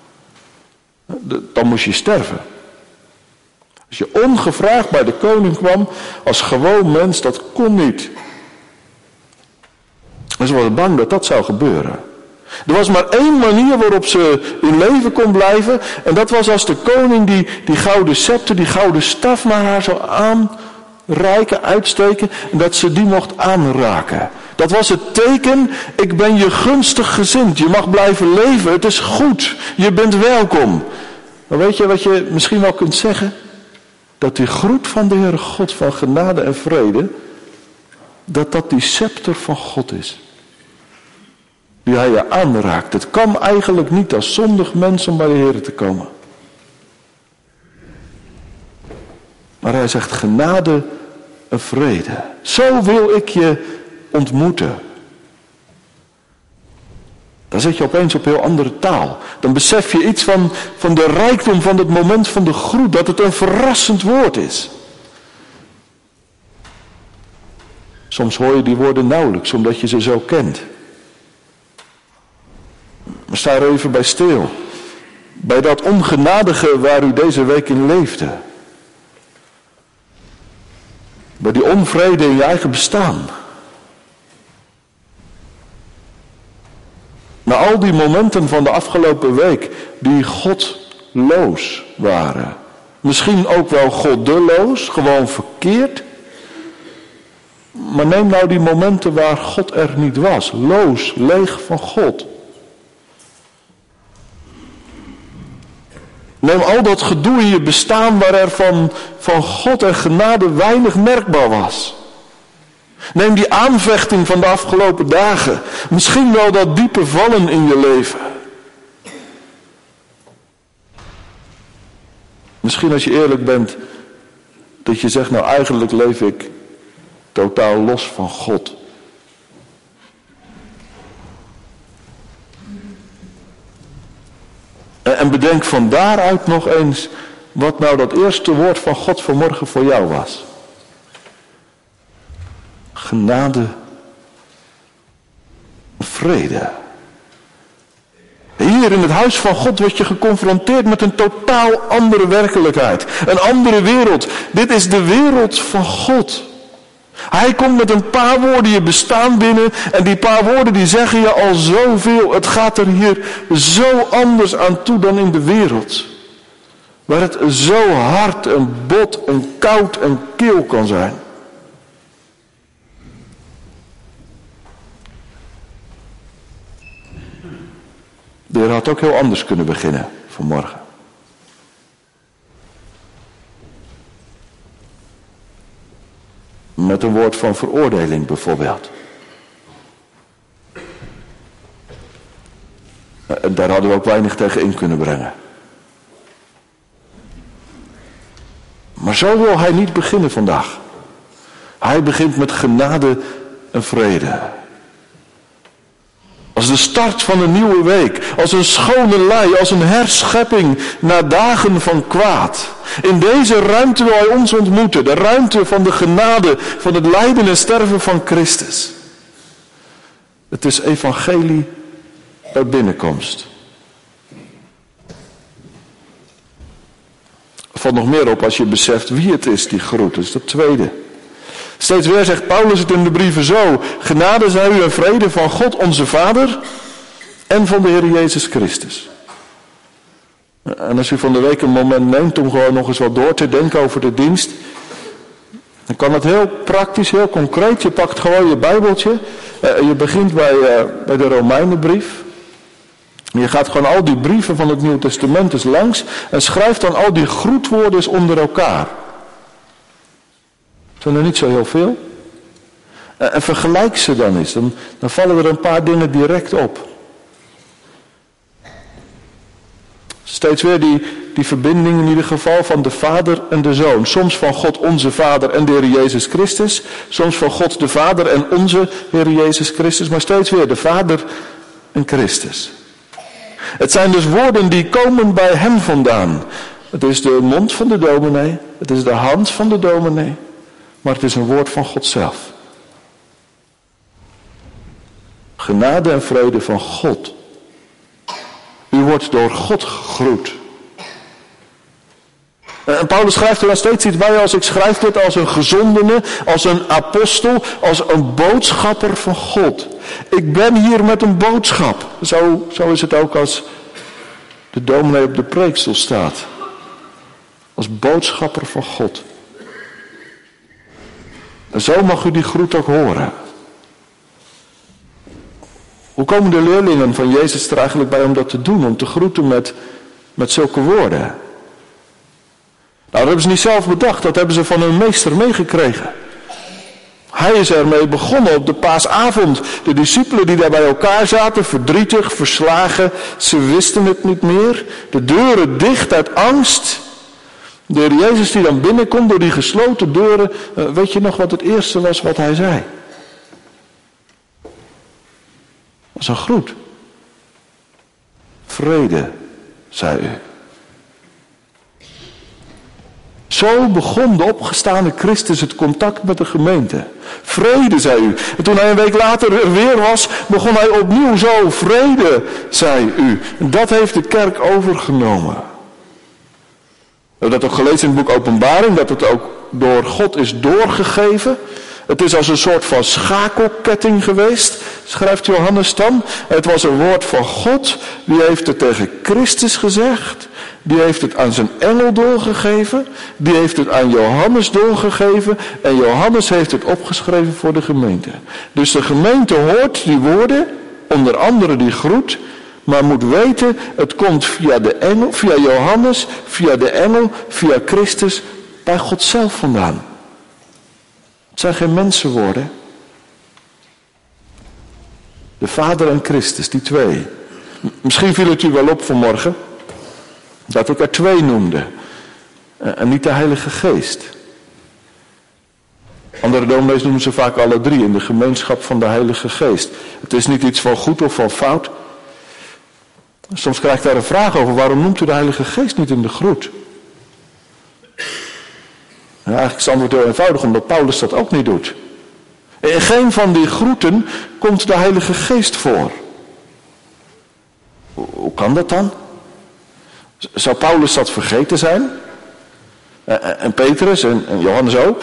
Dan moest je sterven. Als je ongevraagd bij de koning kwam, als gewoon mens, dat kon niet. En ze waren bang dat dat zou gebeuren. Er was maar één manier waarop ze in leven kon blijven. En dat was als de koning die gouden scepter, die gouden staf naar haar zou aanreiken, uitsteken. En dat ze die mocht aanraken. Dat was het teken, ik ben je gunstig gezind. Je mag blijven leven, het is goed. Je bent welkom. Maar weet je wat je misschien wel kunt zeggen? Dat die groet van de Heere God van genade en vrede, dat die scepter van God is. Die hij je aanraakt. Het kan eigenlijk niet als zondig mens om bij de Heere te komen. Maar hij zegt genade en vrede. Zo wil ik je ontmoeten. Dan zit je opeens op heel andere taal. Dan besef je iets van de rijkdom van het moment van de groet. Dat het een verrassend woord is. Soms hoor je die woorden nauwelijks, omdat je ze zo kent. Maar sta er even bij stil. Bij dat ongenadige waar u deze week in leefde. Bij die onvrede in je eigen bestaan. Na al die momenten van de afgelopen week die godloos waren. Misschien ook wel goddeloos, gewoon verkeerd. Maar neem nou die momenten waar God er niet was. Loos, leeg van God. Neem al dat gedoe in je bestaan waar er van God en genade weinig merkbaar was. Neem die aanvechting van de afgelopen dagen. Misschien wel dat diepe vallen in je leven. Misschien als je eerlijk bent, dat je zegt, nou eigenlijk leef ik totaal los van God. En bedenk van daaruit nog eens wat nou dat eerste woord van God vanmorgen voor jou was. Genade, vrede. Hier in het huis van God word je geconfronteerd met een totaal andere werkelijkheid. Een andere wereld. Dit is de wereld van God. Hij komt met een paar woorden je bestaan binnen. En die paar woorden die zeggen je al zoveel. Het gaat er hier zo anders aan toe dan in de wereld. Waar het zo hard en bot en koud en kil kan zijn. De Heer had ook heel anders kunnen beginnen vanmorgen. Met een woord van veroordeling bijvoorbeeld. En daar hadden we ook weinig tegen in kunnen brengen. Maar zo wil hij niet beginnen vandaag. Hij begint met genade en vrede. Als de start van een nieuwe week. Als een schone lei. Als een herschepping na dagen van kwaad. In deze ruimte wil hij ons ontmoeten. De ruimte van de genade. Van het lijden en sterven van Christus. Het is evangelie bij binnenkomst. Er valt nog meer op als je beseft wie het is die groet. Dat is dat tweede. Steeds weer zegt Paulus het in de brieven zo. Genade zij u en vrede van God onze Vader en van de Heer Jezus Christus. En als u van de week een moment neemt om gewoon nog eens wat door te denken over de dienst. Dan kan het heel praktisch, heel concreet. Je pakt gewoon je Bijbeltje. Je begint bij de Romeinenbrief. Je gaat gewoon al die brieven van het Nieuwe Testament eens langs. En schrijft dan al die groetwoorden eens onder elkaar. Zijn er niet zo heel veel. En vergelijk ze dan eens. Dan vallen er een paar dingen direct op. Steeds weer die verbinding in ieder geval van de Vader en de Zoon. Soms van God onze Vader en de Heer Jezus Christus. Soms van God de Vader en onze Heer Jezus Christus. Maar steeds weer de Vader en Christus. Het zijn dus woorden die komen bij hem vandaan. Het is de mond van de dominee. Het is de hand van de dominee. Maar het is een woord van God zelf. Genade en vrede van God. U wordt door God gegroet. En Paulus schrijft er dan steeds iets bij als: ik schrijf dit als een gezondene, als een apostel, als een boodschapper van God. Ik ben hier met een boodschap. Zo is het ook als de dominee op de preekstoel staat. Als boodschapper van God. En zo mag u die groet ook horen. Hoe komen de leerlingen van Jezus er eigenlijk bij om dat te doen? Om te groeten met zulke woorden? Nou, dat hebben ze niet zelf bedacht. Dat hebben ze van hun meester meegekregen. Hij is ermee begonnen op de paasavond. De discipelen die daar bij elkaar zaten, verdrietig, verslagen. Ze wisten het niet meer. De deuren dicht uit angst. De Heer Jezus die dan binnenkomt door die gesloten deuren. Weet je nog wat het eerste was wat hij zei? Dat is een groet. Vrede, zei u. Zo begon de opgestane Christus het contact met de gemeente. Vrede, zei u. En toen hij een week later er weer was, begon hij opnieuw zo. Vrede, zei u. En dat heeft de kerk overgenomen. We hebben dat ook gelezen in het boek Openbaring, dat het ook door God is doorgegeven. Het is als een soort van schakelketting geweest, schrijft Johannes dan. Het was een woord van God, die heeft het tegen Christus gezegd. Die heeft het aan zijn engel doorgegeven. Die heeft het aan Johannes doorgegeven. En Johannes heeft het opgeschreven voor de gemeente. Dus de gemeente hoort die woorden, onder andere die groet. Maar moet weten, het komt via de engel, via Johannes, via de engel, via Christus, bij God zelf vandaan. Het zijn geen mensenwoorden. De Vader en Christus, die twee. Misschien viel het u wel op vanmorgen dat ik er twee noemde. En niet de Heilige Geest. Andere dominees noemen ze vaak alle drie in de gemeenschap van de Heilige Geest. Het is niet iets van goed of van fout. Soms krijg ik daar een vraag over. Waarom noemt u de Heilige Geest niet in de groet? Ja, eigenlijk is het antwoord heel eenvoudig, omdat Paulus dat ook niet doet. In geen van die groeten komt de Heilige Geest voor. Hoe kan dat dan? Zou Paulus dat vergeten zijn? En Petrus en Johannes ook?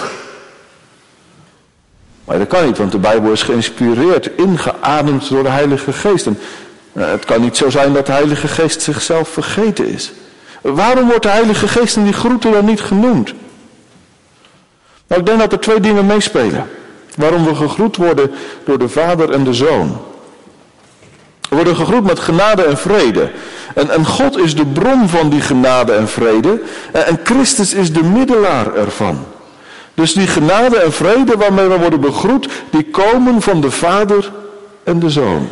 Maar dat kan niet, want de Bijbel is geïnspireerd, ingeademd door de Heilige Geest. En het kan niet zo zijn dat de Heilige Geest zichzelf vergeten is. Waarom wordt de Heilige Geest in die groeten dan niet genoemd? Nou, ik denk dat er twee dingen meespelen. Waarom we gegroet worden door de Vader en de Zoon. We worden gegroet met genade en vrede. En God is de bron van die genade en vrede. En Christus is de middelaar ervan. Dus die genade en vrede waarmee we worden begroet, die komen van de Vader en de Zoon.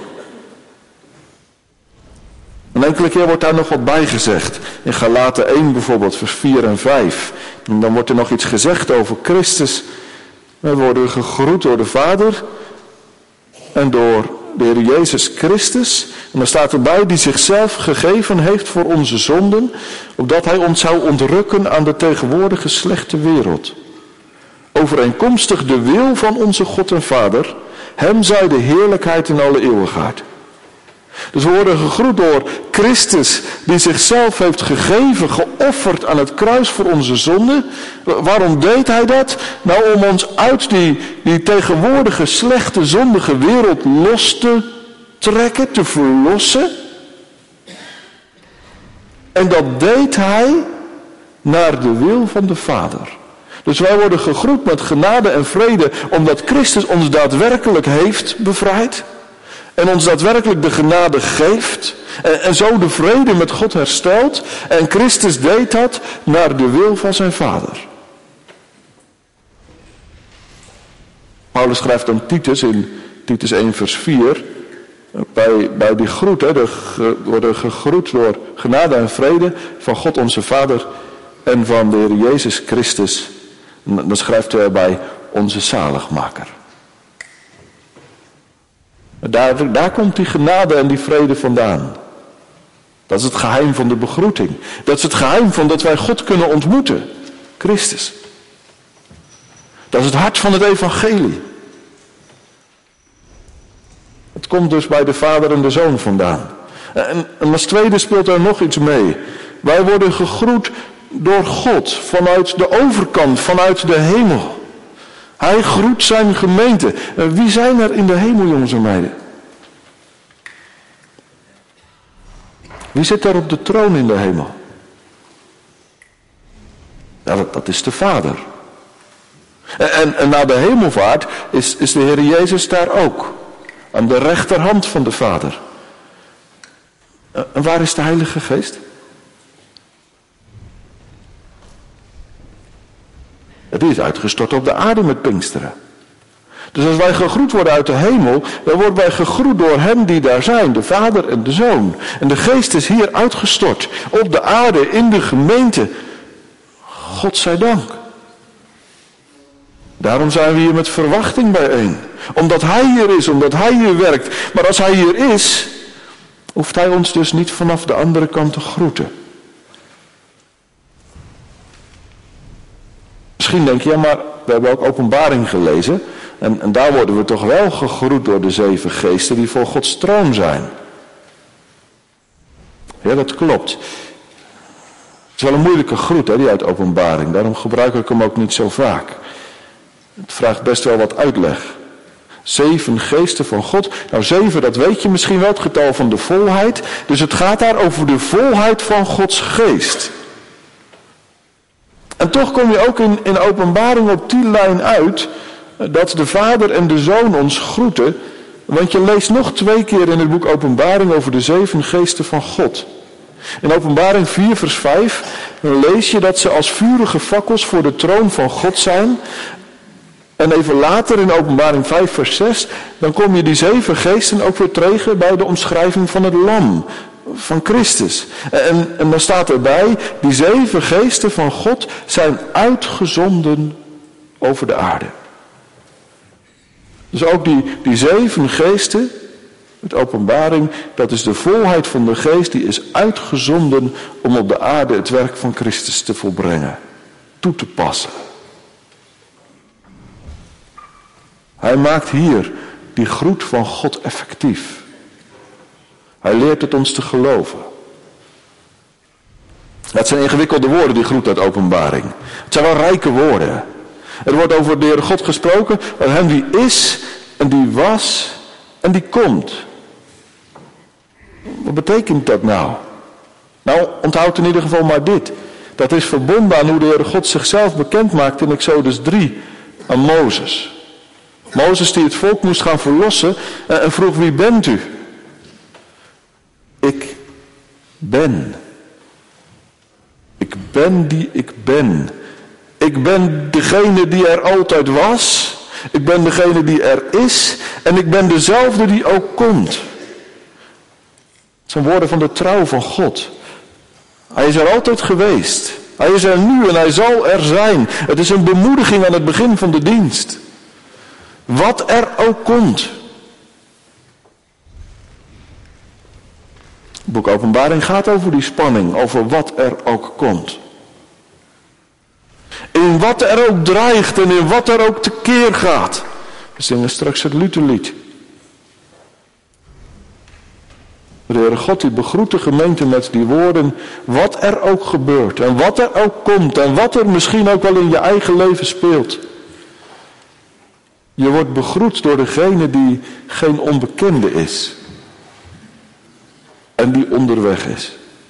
Een enkele keer wordt daar nog wat bij gezegd. In Galaten 1 bijvoorbeeld, vers 4 en 5. En dan wordt er nog iets gezegd over Christus. We worden gegroet door de Vader en door de Heer Jezus Christus. En dan staat erbij, die zichzelf gegeven heeft voor onze zonden, opdat hij ons zou ontrukken aan de tegenwoordige slechte wereld. Overeenkomstig de wil van onze God en Vader, hem zij de heerlijkheid in alle eeuwigheid. Dus we worden gegroet door Christus, die zichzelf heeft gegeven, geofferd aan het kruis voor onze zonden. Waarom deed hij dat? Nou, om ons uit die tegenwoordige slechte, zondige wereld los te trekken, te verlossen. En dat deed hij naar de wil van de Vader. Dus wij worden gegroet met genade en vrede, omdat Christus ons daadwerkelijk heeft bevrijd. En ons daadwerkelijk de genade geeft. En zo de vrede met God herstelt. En Christus deed dat naar de wil van zijn Vader. Paulus schrijft aan Titus in Titus 1 vers 4. Bij die groet, worden gegroet door genade en vrede van God onze Vader en van de Heer Jezus Christus. Dan schrijft hij erbij onze zaligmaker. Daar komt die genade en die vrede vandaan. Dat is het geheim van de begroeting. Dat is het geheim van dat wij God kunnen ontmoeten. Christus. Dat is het hart van het evangelie. Het komt dus bij de Vader en de Zoon vandaan. En als tweede speelt er nog iets mee. Wij worden gegroet door God vanuit de overkant, vanuit de hemel. Hij groet zijn gemeente. Wie zijn er in de hemel, jongens en meiden? Wie zit er op de troon in de hemel? Ja, dat is de Vader. En na de hemelvaart is de Heer Jezus daar ook. Aan de rechterhand van de Vader. En waar is de Heilige Geest? Die is uitgestort op de aarde met Pinksteren. Dus als wij gegroet worden uit de hemel, dan worden wij gegroet door hen die daar zijn, de Vader en de Zoon. En de Geest is hier uitgestort, op de aarde, in de gemeente. God zij dank. Daarom zijn we hier met verwachting bijeen. Omdat Hij hier is, omdat Hij hier werkt. Maar als Hij hier is, hoeft Hij ons dus niet vanaf de andere kant te groeten. Misschien denk je, ja, maar we hebben ook Openbaring gelezen. En daar worden we toch wel gegroet door de 7 geesten die voor Gods troon zijn. Ja, dat klopt. Het is wel een moeilijke groet, die uit Openbaring. Daarom gebruik ik hem ook niet zo vaak. Het vraagt best wel wat uitleg. 7 geesten van God. Nou, 7, dat weet je misschien wel, het getal van de volheid. Dus het gaat daar over de volheid van Gods geest. En toch kom je ook in Openbaring op die lijn uit, dat de Vader en de Zoon ons groeten. Want je leest nog 2 keer in het boek Openbaring over de 7 geesten van God. In Openbaring 4 vers 5 lees je dat ze als vurige fakkels voor de troon van God zijn. En even later in Openbaring 5 vers 6, dan kom je die 7 geesten ook weer tegen bij de omschrijving van het lam, van Christus. En dan staat erbij, die 7 geesten van God zijn uitgezonden over de aarde. Dus ook die 7 geesten, met Openbaring, dat is de volheid van de geest, die is uitgezonden om op de aarde het werk van Christus te volbrengen, toe te passen. Hij maakt hier die groet van God effectief. Hij leert het ons te geloven. Het zijn ingewikkelde woorden, die groet uit Openbaring. Het zijn wel rijke woorden. Er wordt over de Heer God gesproken, over hem die is en die was en die komt. Wat betekent dat nou? Nou, onthoud in ieder geval maar dit. Dat is verbonden aan hoe de Heer God zichzelf bekend maakt in Exodus 3 aan Mozes. Mozes die het volk moest gaan verlossen en vroeg, wie bent u? Ik ben. Ik ben die ik ben. Ik ben degene die er altijd was. Ik ben degene die er is. En ik ben dezelfde die ook komt. Het zijn woorden van de trouw van God. Hij is er altijd geweest. Hij is er nu en hij zal er zijn. Het is een bemoediging aan het begin van de dienst. Wat er ook komt. Het boek Openbaring gaat over die spanning, over wat er ook komt. In wat er ook dreigt en in wat er ook tekeer gaat. We zingen straks het Lutherlied. De Heere God die begroet de gemeente met die woorden, wat er ook gebeurt en wat er ook komt en wat er misschien ook wel in je eigen leven speelt. Je wordt begroet door degene die geen onbekende is. En die onderweg is.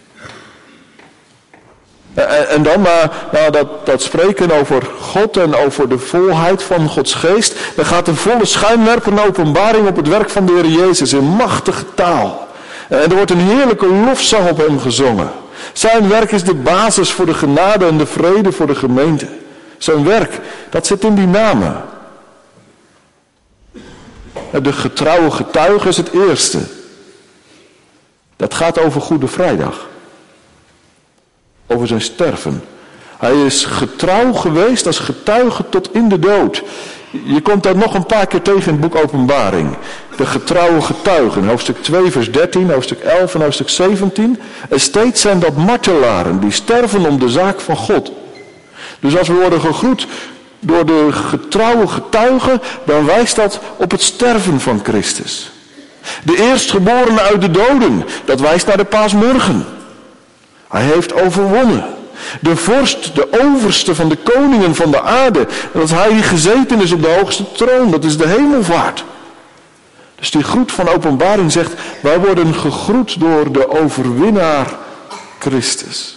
En dan dat spreken over God en over de volheid van Gods geest. Dan gaat een volle schijnwerpende openbaring op het werk van de Heer Jezus in machtige taal. En er wordt een heerlijke lofzang op hem gezongen. Zijn werk is de basis voor de genade en de vrede voor de gemeente. Zijn werk, dat zit in die namen. de getrouwe getuige is het eerste. Dat gaat over Goede Vrijdag. Over zijn sterven. Hij is getrouw geweest als getuige tot in de dood. Je komt dat nog een paar keer tegen in het boek Openbaring. De getrouwe getuigen, hoofdstuk 2 vers 13, hoofdstuk 11 en hoofdstuk 17. En steeds zijn dat martelaren die sterven om de zaak van God. Dus als we worden gegroet door de getrouwe getuigen, dan wijst dat op het sterven van Christus. De eerstgeborene uit de doden, dat wijst naar de paasmorgen. Hij heeft overwonnen. De vorst, de overste van de koningen van de aarde. En dat hij gezeten is op de hoogste troon, dat is de hemelvaart. Dus die groet van Openbaring zegt, wij worden gegroet door de overwinnaar Christus.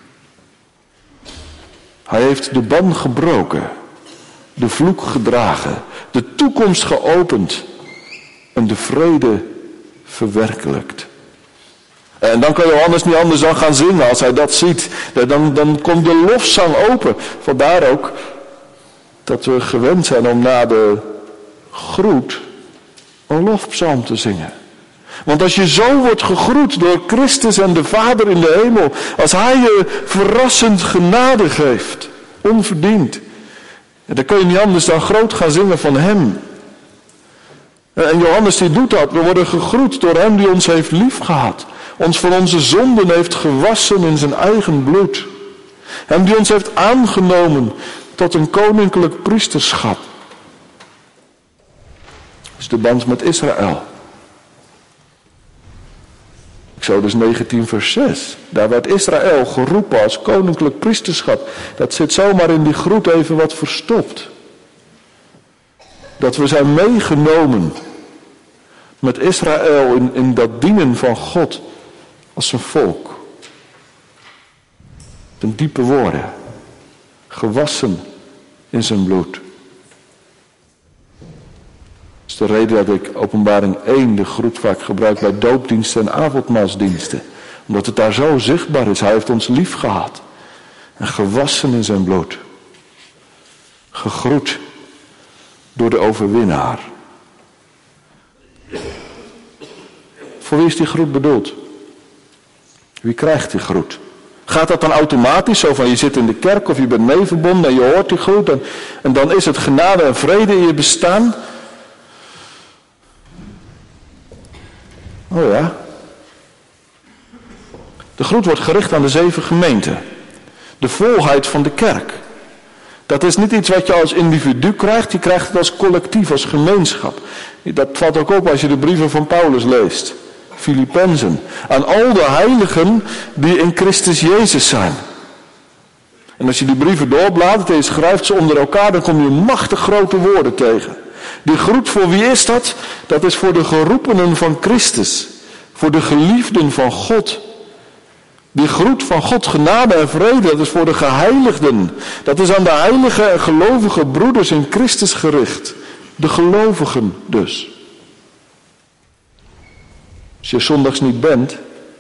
Hij heeft de ban gebroken, de vloek gedragen, de toekomst geopend en de vrede verwerkelijkt. En dan kan Johannes niet anders dan gaan zingen als hij dat ziet. Dan komt de lofzang open. Vandaar ook dat we gewend zijn om na de groet een lofpsalm te zingen. Want als je zo wordt gegroet door Christus en de Vader in de hemel, als hij je verrassend genade geeft, onverdiend, dan kun je niet anders dan groot gaan zingen van hem. En Johannes die doet dat. We worden gegroet door hem die ons heeft liefgehad. Ons van onze zonden heeft gewassen in zijn eigen bloed. Hem die ons heeft aangenomen tot een koninklijk priesterschap. Dat is de band met Israël. Exodus 19 vers 6. Daar werd Israël geroepen als koninklijk priesterschap. Dat zit zomaar in die groet even wat verstopt. Dat we zijn meegenomen met Israël in dat dienen van God als zijn volk. Ten diepe woorden. Gewassen in zijn bloed. Dat is de reden dat ik Openbaring 1 de groet vaak gebruik bij doopdiensten en avondmaalsdiensten. Omdat het daar zo zichtbaar is. Hij heeft ons lief gehad. En gewassen in zijn bloed. Gegroet door de overwinnaar. Voor wie is die groet bedoeld? Wie krijgt die groet? Gaat dat dan automatisch, zo van je zit in de kerk of je bent mee verbonden en je hoort die groet en dan is het genade en vrede in je bestaan? Oh ja. De groet wordt gericht aan de 7 gemeenten. De volheid van de kerk. Dat is niet iets wat je als individu krijgt, je krijgt het als collectief, als gemeenschap. Dat valt ook op als je de brieven van Paulus leest. Filippenzen. Aan al de heiligen die in Christus Jezus zijn. En als je die brieven doorbladert en je schrijft ze onder elkaar, dan kom je machtig grote woorden tegen. Die groet, voor wie is dat? Dat is voor de geroepenen van Christus. Voor de geliefden van God. Die groet van God, genade en vrede, dat is voor de geheiligden. Dat is aan de heilige en gelovige broeders in Christus gericht. De gelovigen dus. Als je zondags niet bent,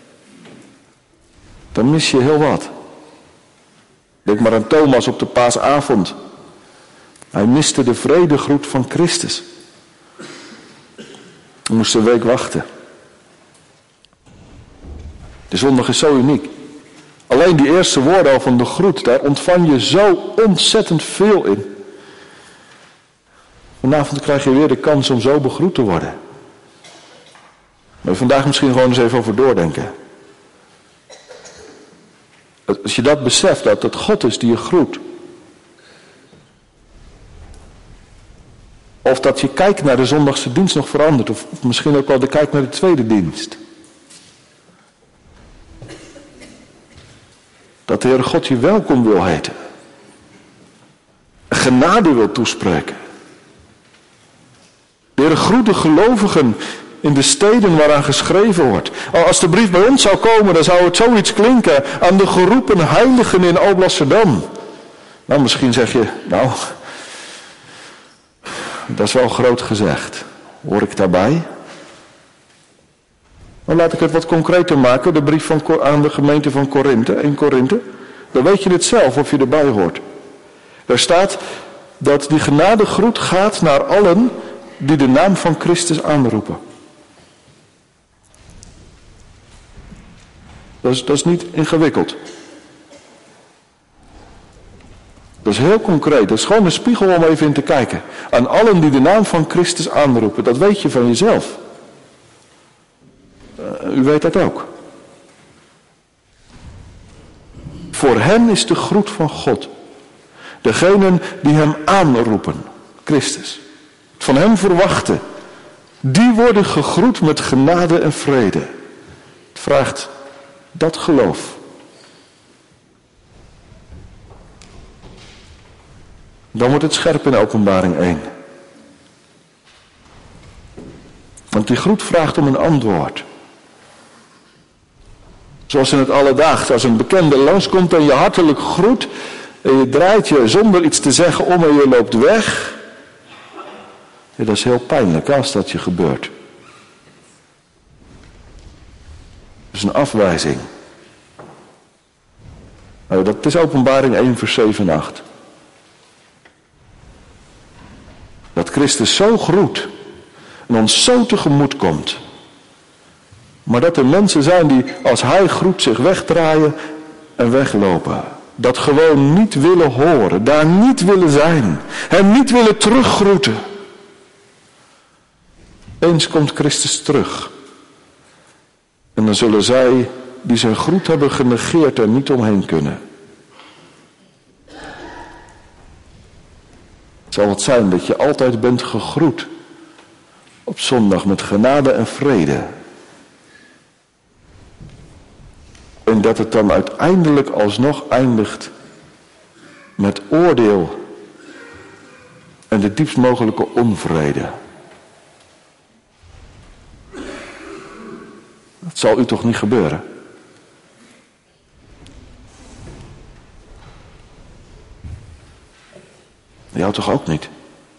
dan mis je heel wat. Denk maar aan Thomas op de paasavond. Hij miste de vredegroet van Christus. Hij moest een week wachten. De zondag is zo uniek. Alleen die eerste woorden al van de groet, daar ontvang je zo ontzettend veel in. Vanavond krijg je weer de kans om zo begroet te worden. Maar vandaag misschien gewoon eens even over doordenken. Als je dat beseft, dat het God is die je groet. Of dat je kijk naar de zondagse dienst nog verandert. Of misschien ook wel de kijk naar de tweede dienst. Dat de Heere God je welkom wil heten. Genade wil toespreken. De Heere groet de gelovigen in de steden waaraan geschreven wordt. Als de brief bij ons zou komen, dan zou het zoiets klinken aan de geroepen heiligen in Alblasserdam. Nou, misschien zeg je, nou, dat is wel groot gezegd. Hoor ik daarbij? Dan laat ik het wat concreter maken. De brief aan de gemeente van Korinthe, 1 Korinthe. Dan weet je het zelf of je erbij hoort. Daar staat dat die genadegroet gaat naar allen die de naam van Christus aanroepen. Dat is niet ingewikkeld. Dat is heel concreet. Dat is gewoon een spiegel om even in te kijken. Aan allen die de naam van Christus aanroepen. Dat weet je van jezelf. U weet dat ook. Voor hen is de groet van God. Degenen die hem aanroepen. Christus. Van hem verwachten. Die worden gegroet met genade en vrede. Het vraagt dat geloof. Dan wordt het scherp in Openbaring 1. Want die groet vraagt om een antwoord. Zoals in het alledaagse, als een bekende langskomt en je hartelijk groet en je draait je zonder iets te zeggen om en je loopt weg. Ja, dat is heel pijnlijk als dat je gebeurt. Dat is een afwijzing. Nou, dat is Openbaring 1 vers 7 en 8. Dat Christus zo groet en ons zo tegemoet komt. Maar dat er mensen zijn die als hij groet zich wegdraaien en weglopen. Dat gewoon niet willen horen, daar niet willen zijn. Hem niet willen teruggroeten. Eens komt Christus terug. En dan zullen zij die zijn groet hebben genegeerd er niet omheen kunnen. Het zal het zijn dat je altijd bent gegroet op zondag met genade en vrede. En dat het dan uiteindelijk alsnog eindigt met oordeel en de diepst mogelijke onvrede. Dat zal u toch niet gebeuren? Jou toch ook niet?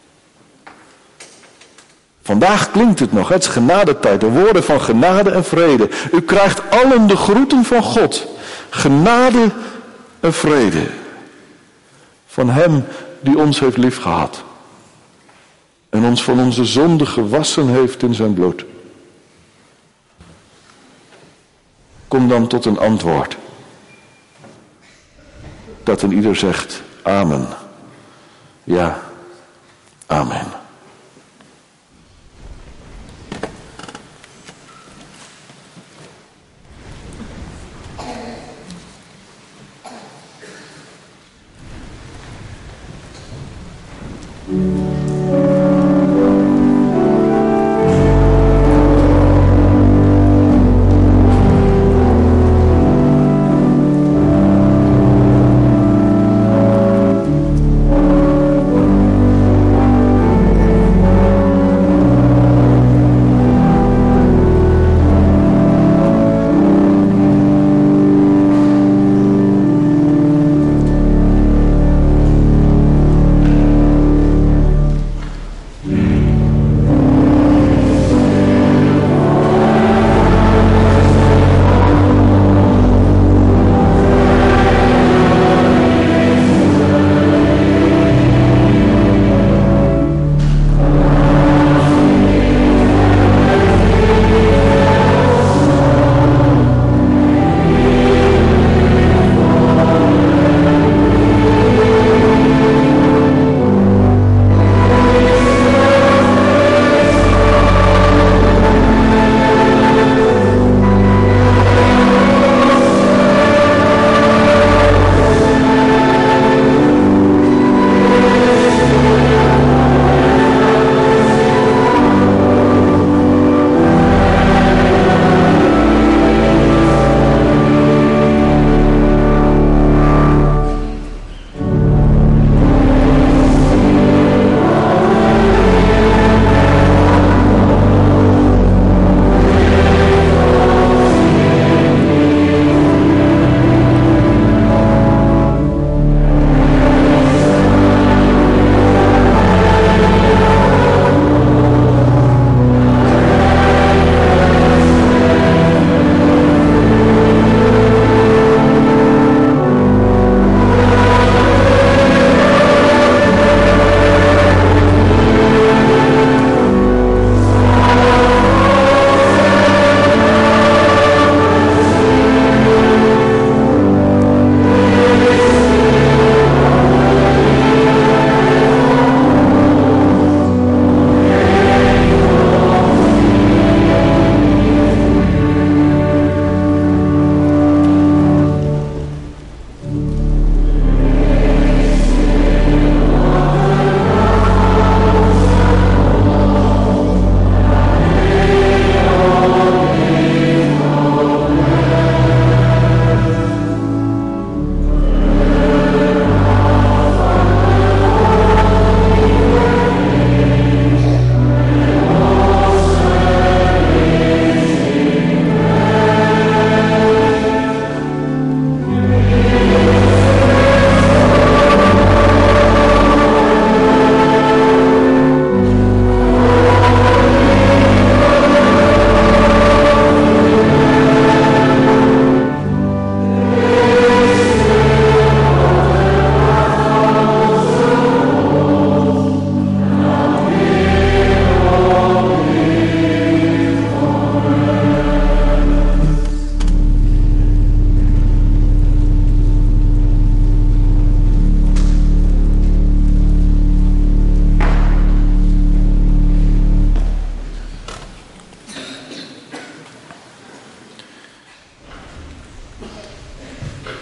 Vandaag klinkt het nog, het is genadetijd, de woorden van genade en vrede. U krijgt allen de groeten van God. Genade en vrede. Van hem die ons heeft liefgehad. En ons van onze zonde gewassen heeft in zijn bloed. Kom dan tot een antwoord. Dat een ieder zegt, amen. Ja, amen.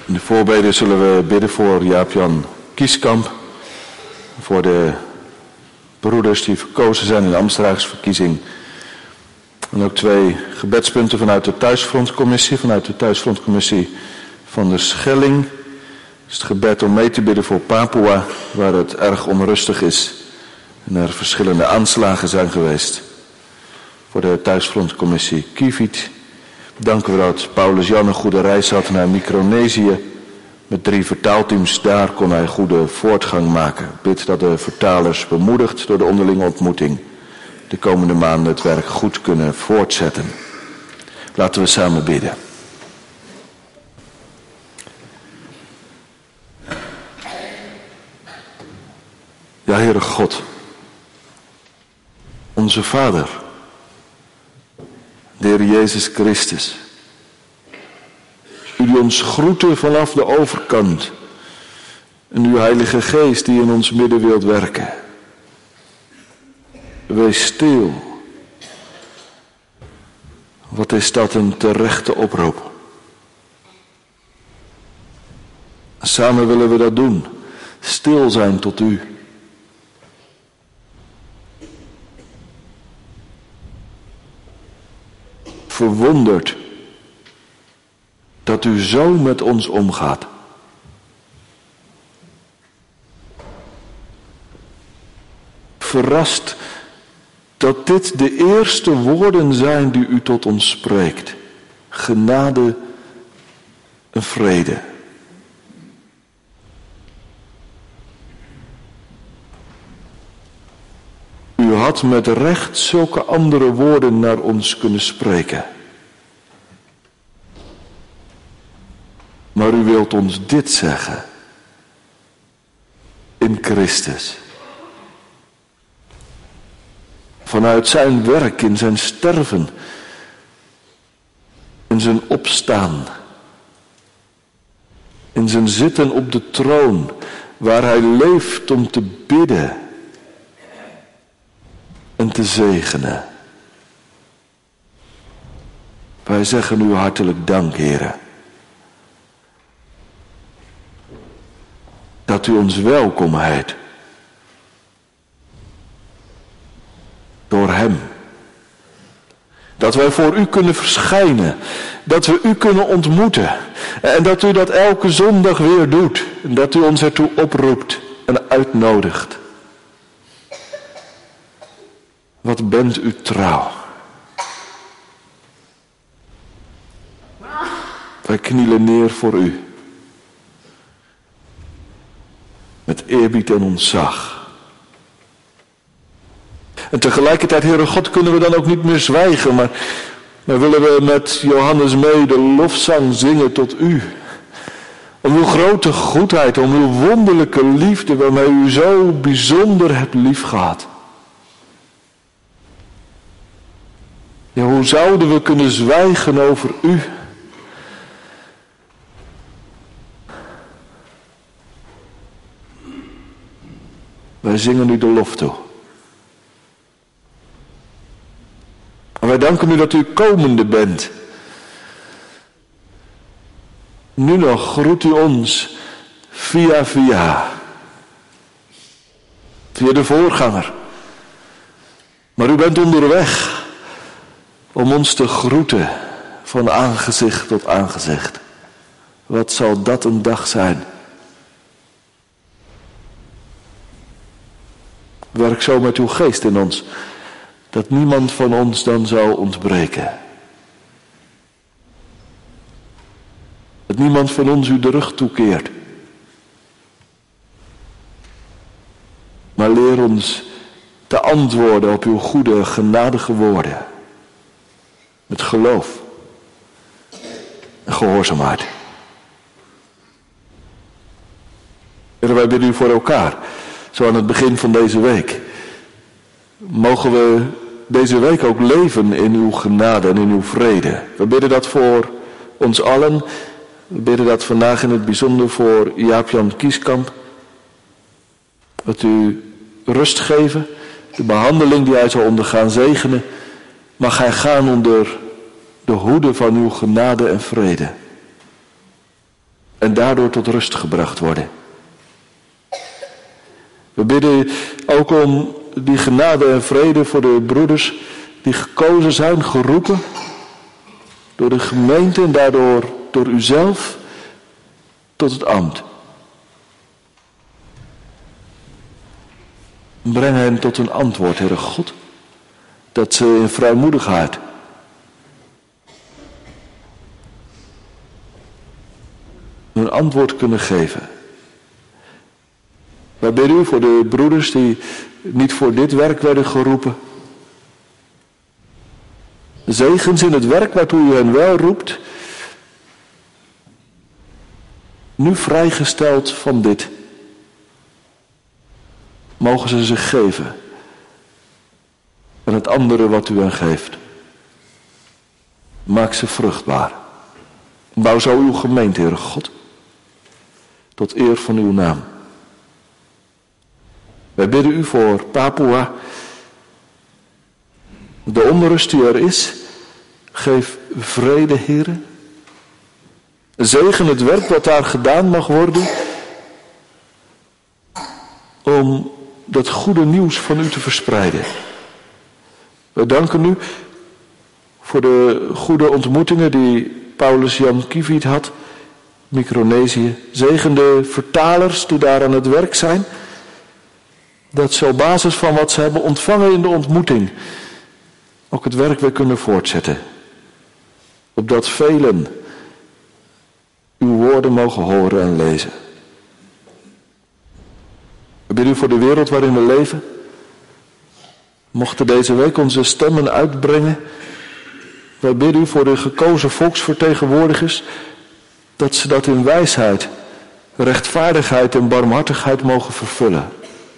In de voorbeden zullen we bidden voor Jaap-Jan Kieskamp. Voor de broeders die verkozen zijn in de Amsterdaagsverkiezing. En ook 2 gebedspunten vanuit de thuisfrontcommissie. Vanuit de thuisfrontcommissie van de Schelling. Het is het gebed om mee te bidden voor Papua, waar het erg onrustig is. En er verschillende aanslagen zijn geweest. Voor de thuisfrontcommissie Kivit danken we dat Paulus Jan een goede reis had naar Micronesië. Met 3 vertaalteams daar kon hij goede voortgang maken. Bid dat de vertalers, bemoedigd door de onderlinge ontmoeting, de komende maanden het werk goed kunnen voortzetten. Laten we samen bidden. Ja, Heere God, onze Vader, de Heer Jezus Christus, u die ons groeten vanaf de overkant en uw Heilige Geest die in ons midden wilt werken. Wees stil. Wat is dat een terechte oproep? Samen willen we dat doen. Stil zijn tot u. Verwonderd dat u zo met ons omgaat. Verrast dat dit de eerste woorden zijn die u tot ons spreekt. Genade en vrede. U had met recht zulke andere woorden naar ons kunnen spreken. Maar u wilt ons dit zeggen. In Christus. Vanuit zijn werk, in zijn sterven, in zijn opstaan, in zijn zitten op de troon, waar hij leeft om te bidden en te zegenen. Wij zeggen u hartelijk dank, Heere, dat u ons welkom heet. Door hem. Dat wij voor u kunnen verschijnen. Dat we u kunnen ontmoeten. En dat u dat elke zondag weer doet. En dat u ons ertoe oproept en uitnodigt. Wat bent u trouw. Wij knielen neer voor u. Met eerbied en ontzag. En tegelijkertijd, Heere God, kunnen we dan ook niet meer zwijgen, maar willen we met Johannes mee de lofzang zingen tot u. Om uw grote goedheid, om uw wonderlijke liefde waarmee u zo bijzonder hebt liefgehad. Ja, hoe zouden we kunnen zwijgen over u? Wij zingen u de lof toe. En wij danken u dat u komende bent. Nu nog groet u ons via de voorganger. Maar u bent onderweg om ons te groeten van aangezicht tot aangezicht. Wat zal dat een dag zijn? Werk zo met uw geest in ons, dat niemand van ons dan zou ontbreken. Dat niemand van ons u de rug toekeert. Maar leer ons te antwoorden op uw goede, genadige woorden. Met geloof en gehoorzaamheid. Heer, wij bidden u voor elkaar. Zo aan het begin van deze week. Mogen we deze week ook leven in uw genade en in uw vrede. We bidden dat voor ons allen. We bidden dat vandaag in het bijzonder voor Jaap-Jan Kieskamp. Dat u rust geven. De behandeling die hij zal ondergaan zegenen. Mag hij gaan onder de hoede van uw genade en vrede. en daardoor tot rust gebracht worden. We bidden ook om die genade en vrede voor de broeders die gekozen zijn, geroepen door de gemeente en daardoor door uzelf tot het ambt. Breng hen tot een antwoord, Heere God, dat ze in vrijmoedigheid een antwoord kunnen geven. Wij bidden u voor de broeders die niet voor dit werk werden geroepen. Zegens in het werk waartoe u hen wel roept, nu vrijgesteld van dit. Mogen ze zich geven en het andere wat u hen geeft. Maak ze vruchtbaar. Bouw zo uw gemeente, Heere God, tot eer van uw naam. Wij bidden u voor Papua. De onrust die er is, geef vrede, Heere. Zegen het werk wat daar gedaan mag worden, om dat goede nieuws van u te verspreiden. We danken u voor de goede ontmoetingen die Paulus Jan Kieviet had, Micronesië. Zegen de vertalers die daar aan het werk zijn, dat ze op basis van wat ze hebben ontvangen in de ontmoeting ook het werk weer kunnen voortzetten. Opdat velen uw woorden mogen horen en lezen. We bidden u voor de wereld waarin we leven. Mochten deze week onze stemmen uitbrengen. Wij bidden u voor de gekozen volksvertegenwoordigers, dat ze dat in wijsheid, rechtvaardigheid en barmhartigheid mogen vervullen.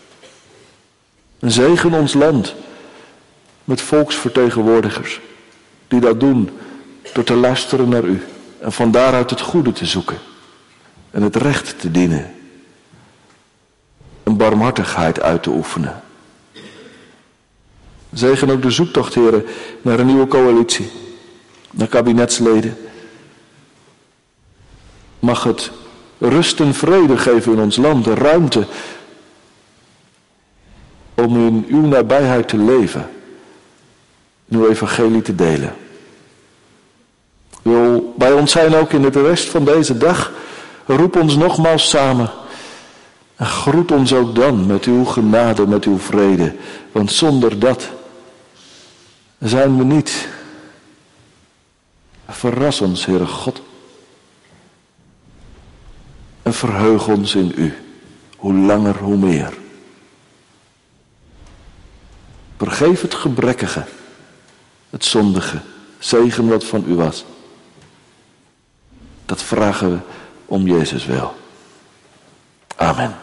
En zegen ons land met volksvertegenwoordigers die dat doen door te luisteren naar u en van daaruit het goede te zoeken en het recht te dienen en barmhartigheid uit te oefenen. Zegen ook de zoektocht, heren, naar een nieuwe coalitie, naar kabinetsleden. Mag het rust en vrede geven in ons land, de ruimte om in uw nabijheid te leven, en uw evangelie te delen. Wil bij ons zijn ook in de rest van deze dag. Roep ons nogmaals samen. En groet ons ook dan met uw genade, met uw vrede. Want zonder dat zijn we niet. Verras ons, Heere God. En verheug ons in u. Hoe langer, hoe meer. Vergeef het gebrekkige, het zondige, zegen wat van u was. Dat vragen we om Jezus wil. Amen.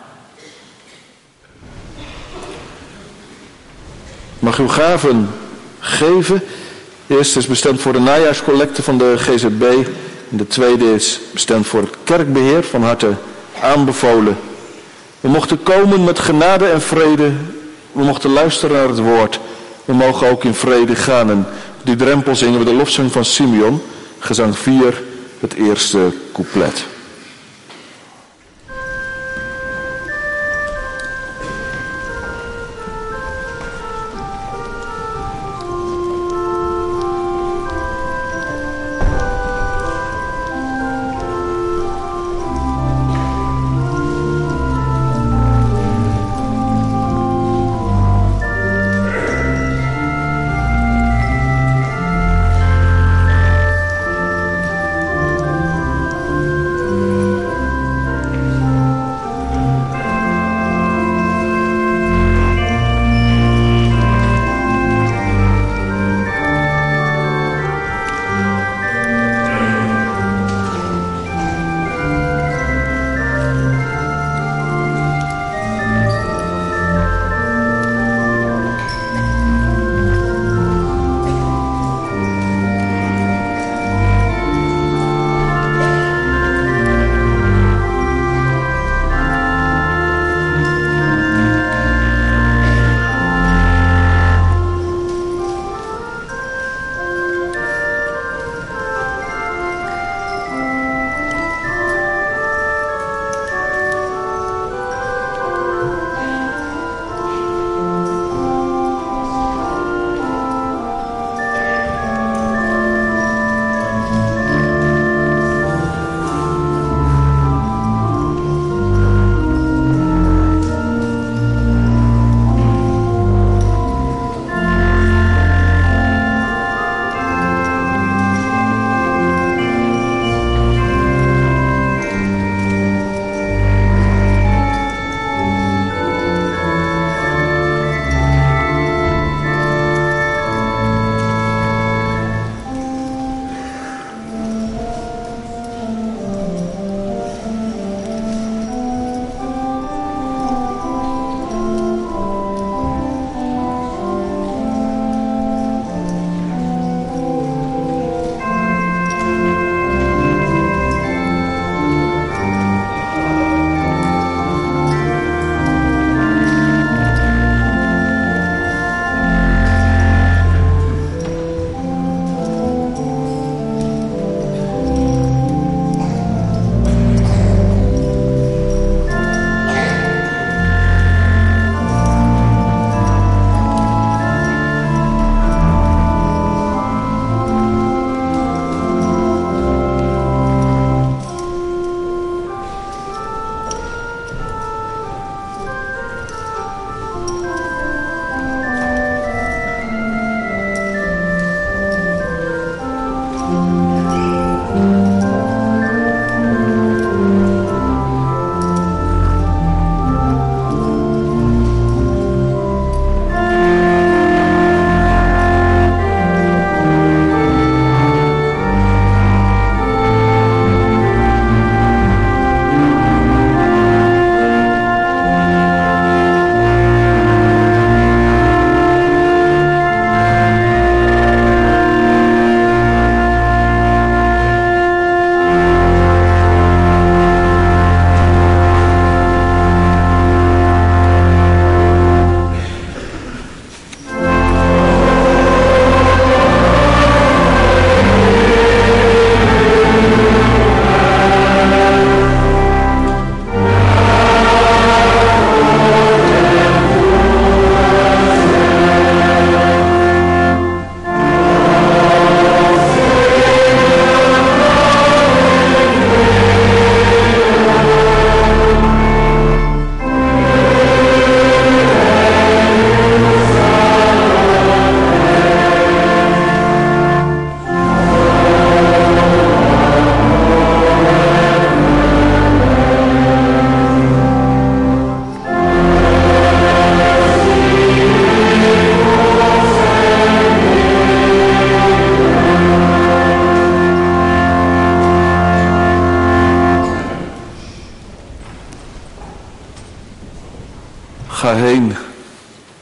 Mag uw gaven geven. De eerste is bestemd voor de najaarscollecte van de GZB. En de tweede is bestemd voor het kerkbeheer, van harte aanbevolen. We mochten komen met genade en vrede. We mochten luisteren naar het woord. We mogen ook in vrede gaan. En op die drempel zingen we de lofzang van Simeon. Gezang 4, het eerste couplet.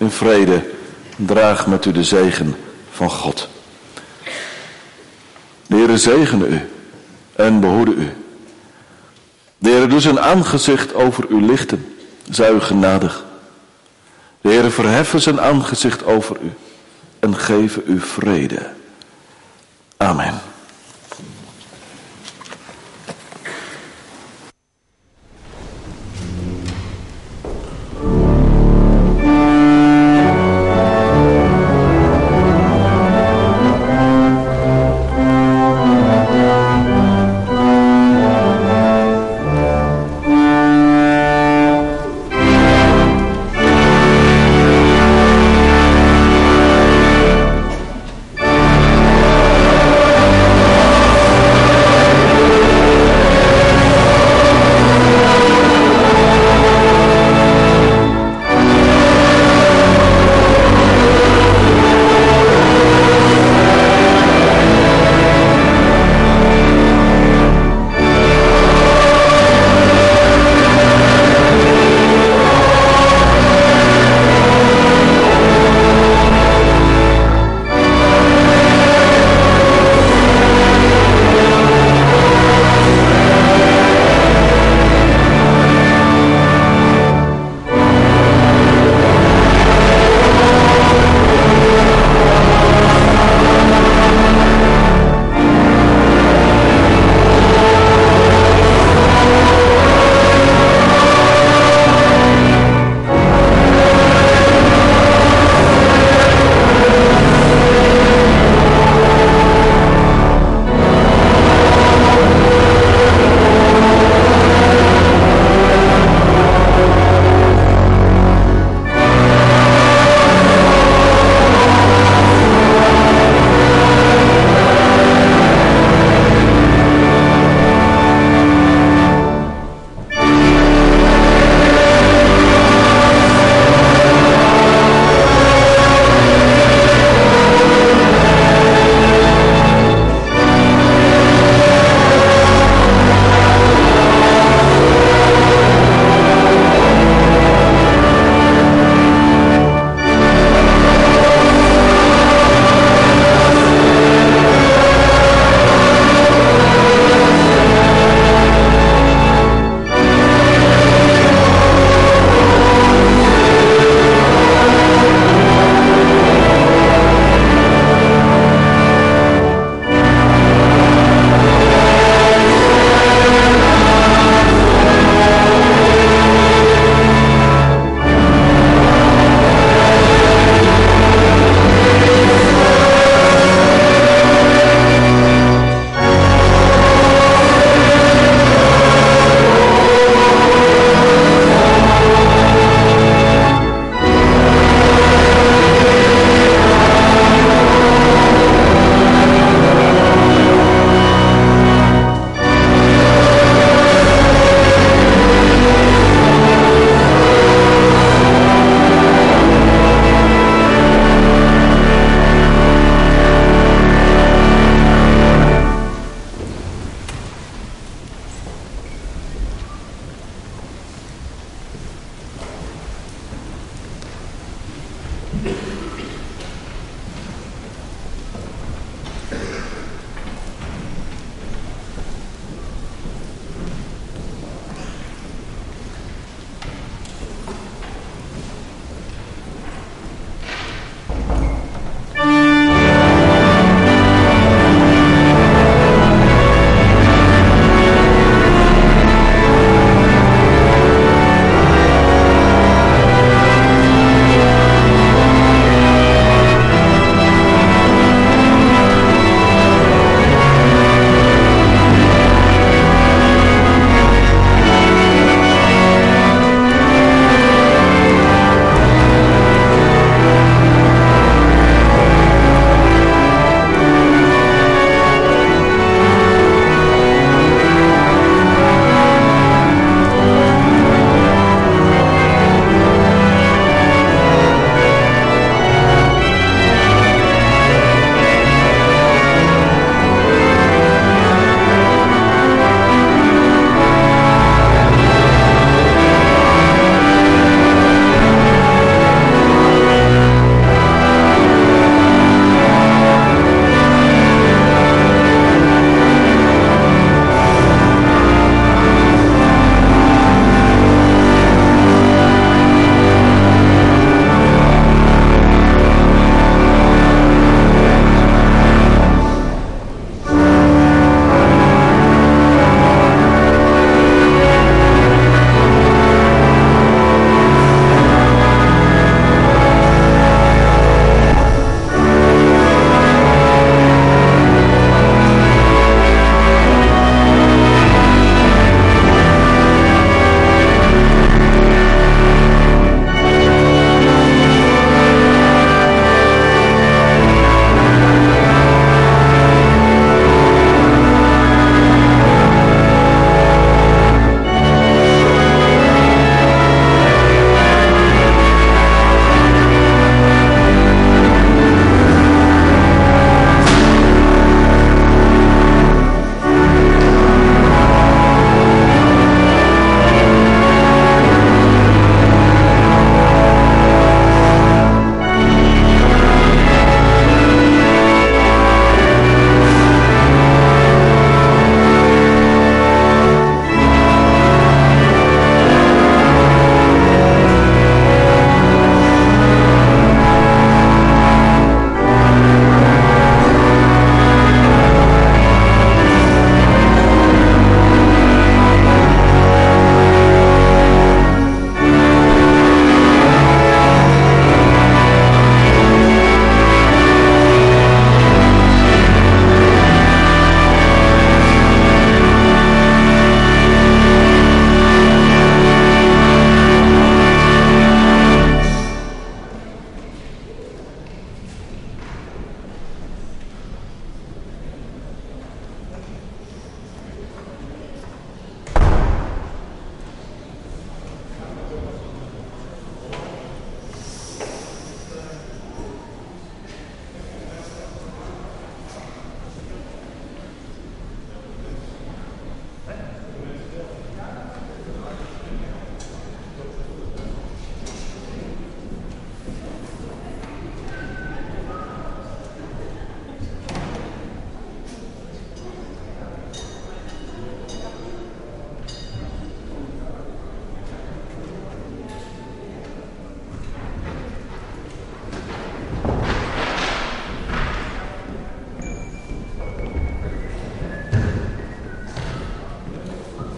in vrede. Draag met u de zegen van God. De Heere zegene u en behoede u. De Heere doet zijn aangezicht over u lichten, zij u genadig. De Heere verheffen zijn aangezicht over u en geven u vrede. Amen.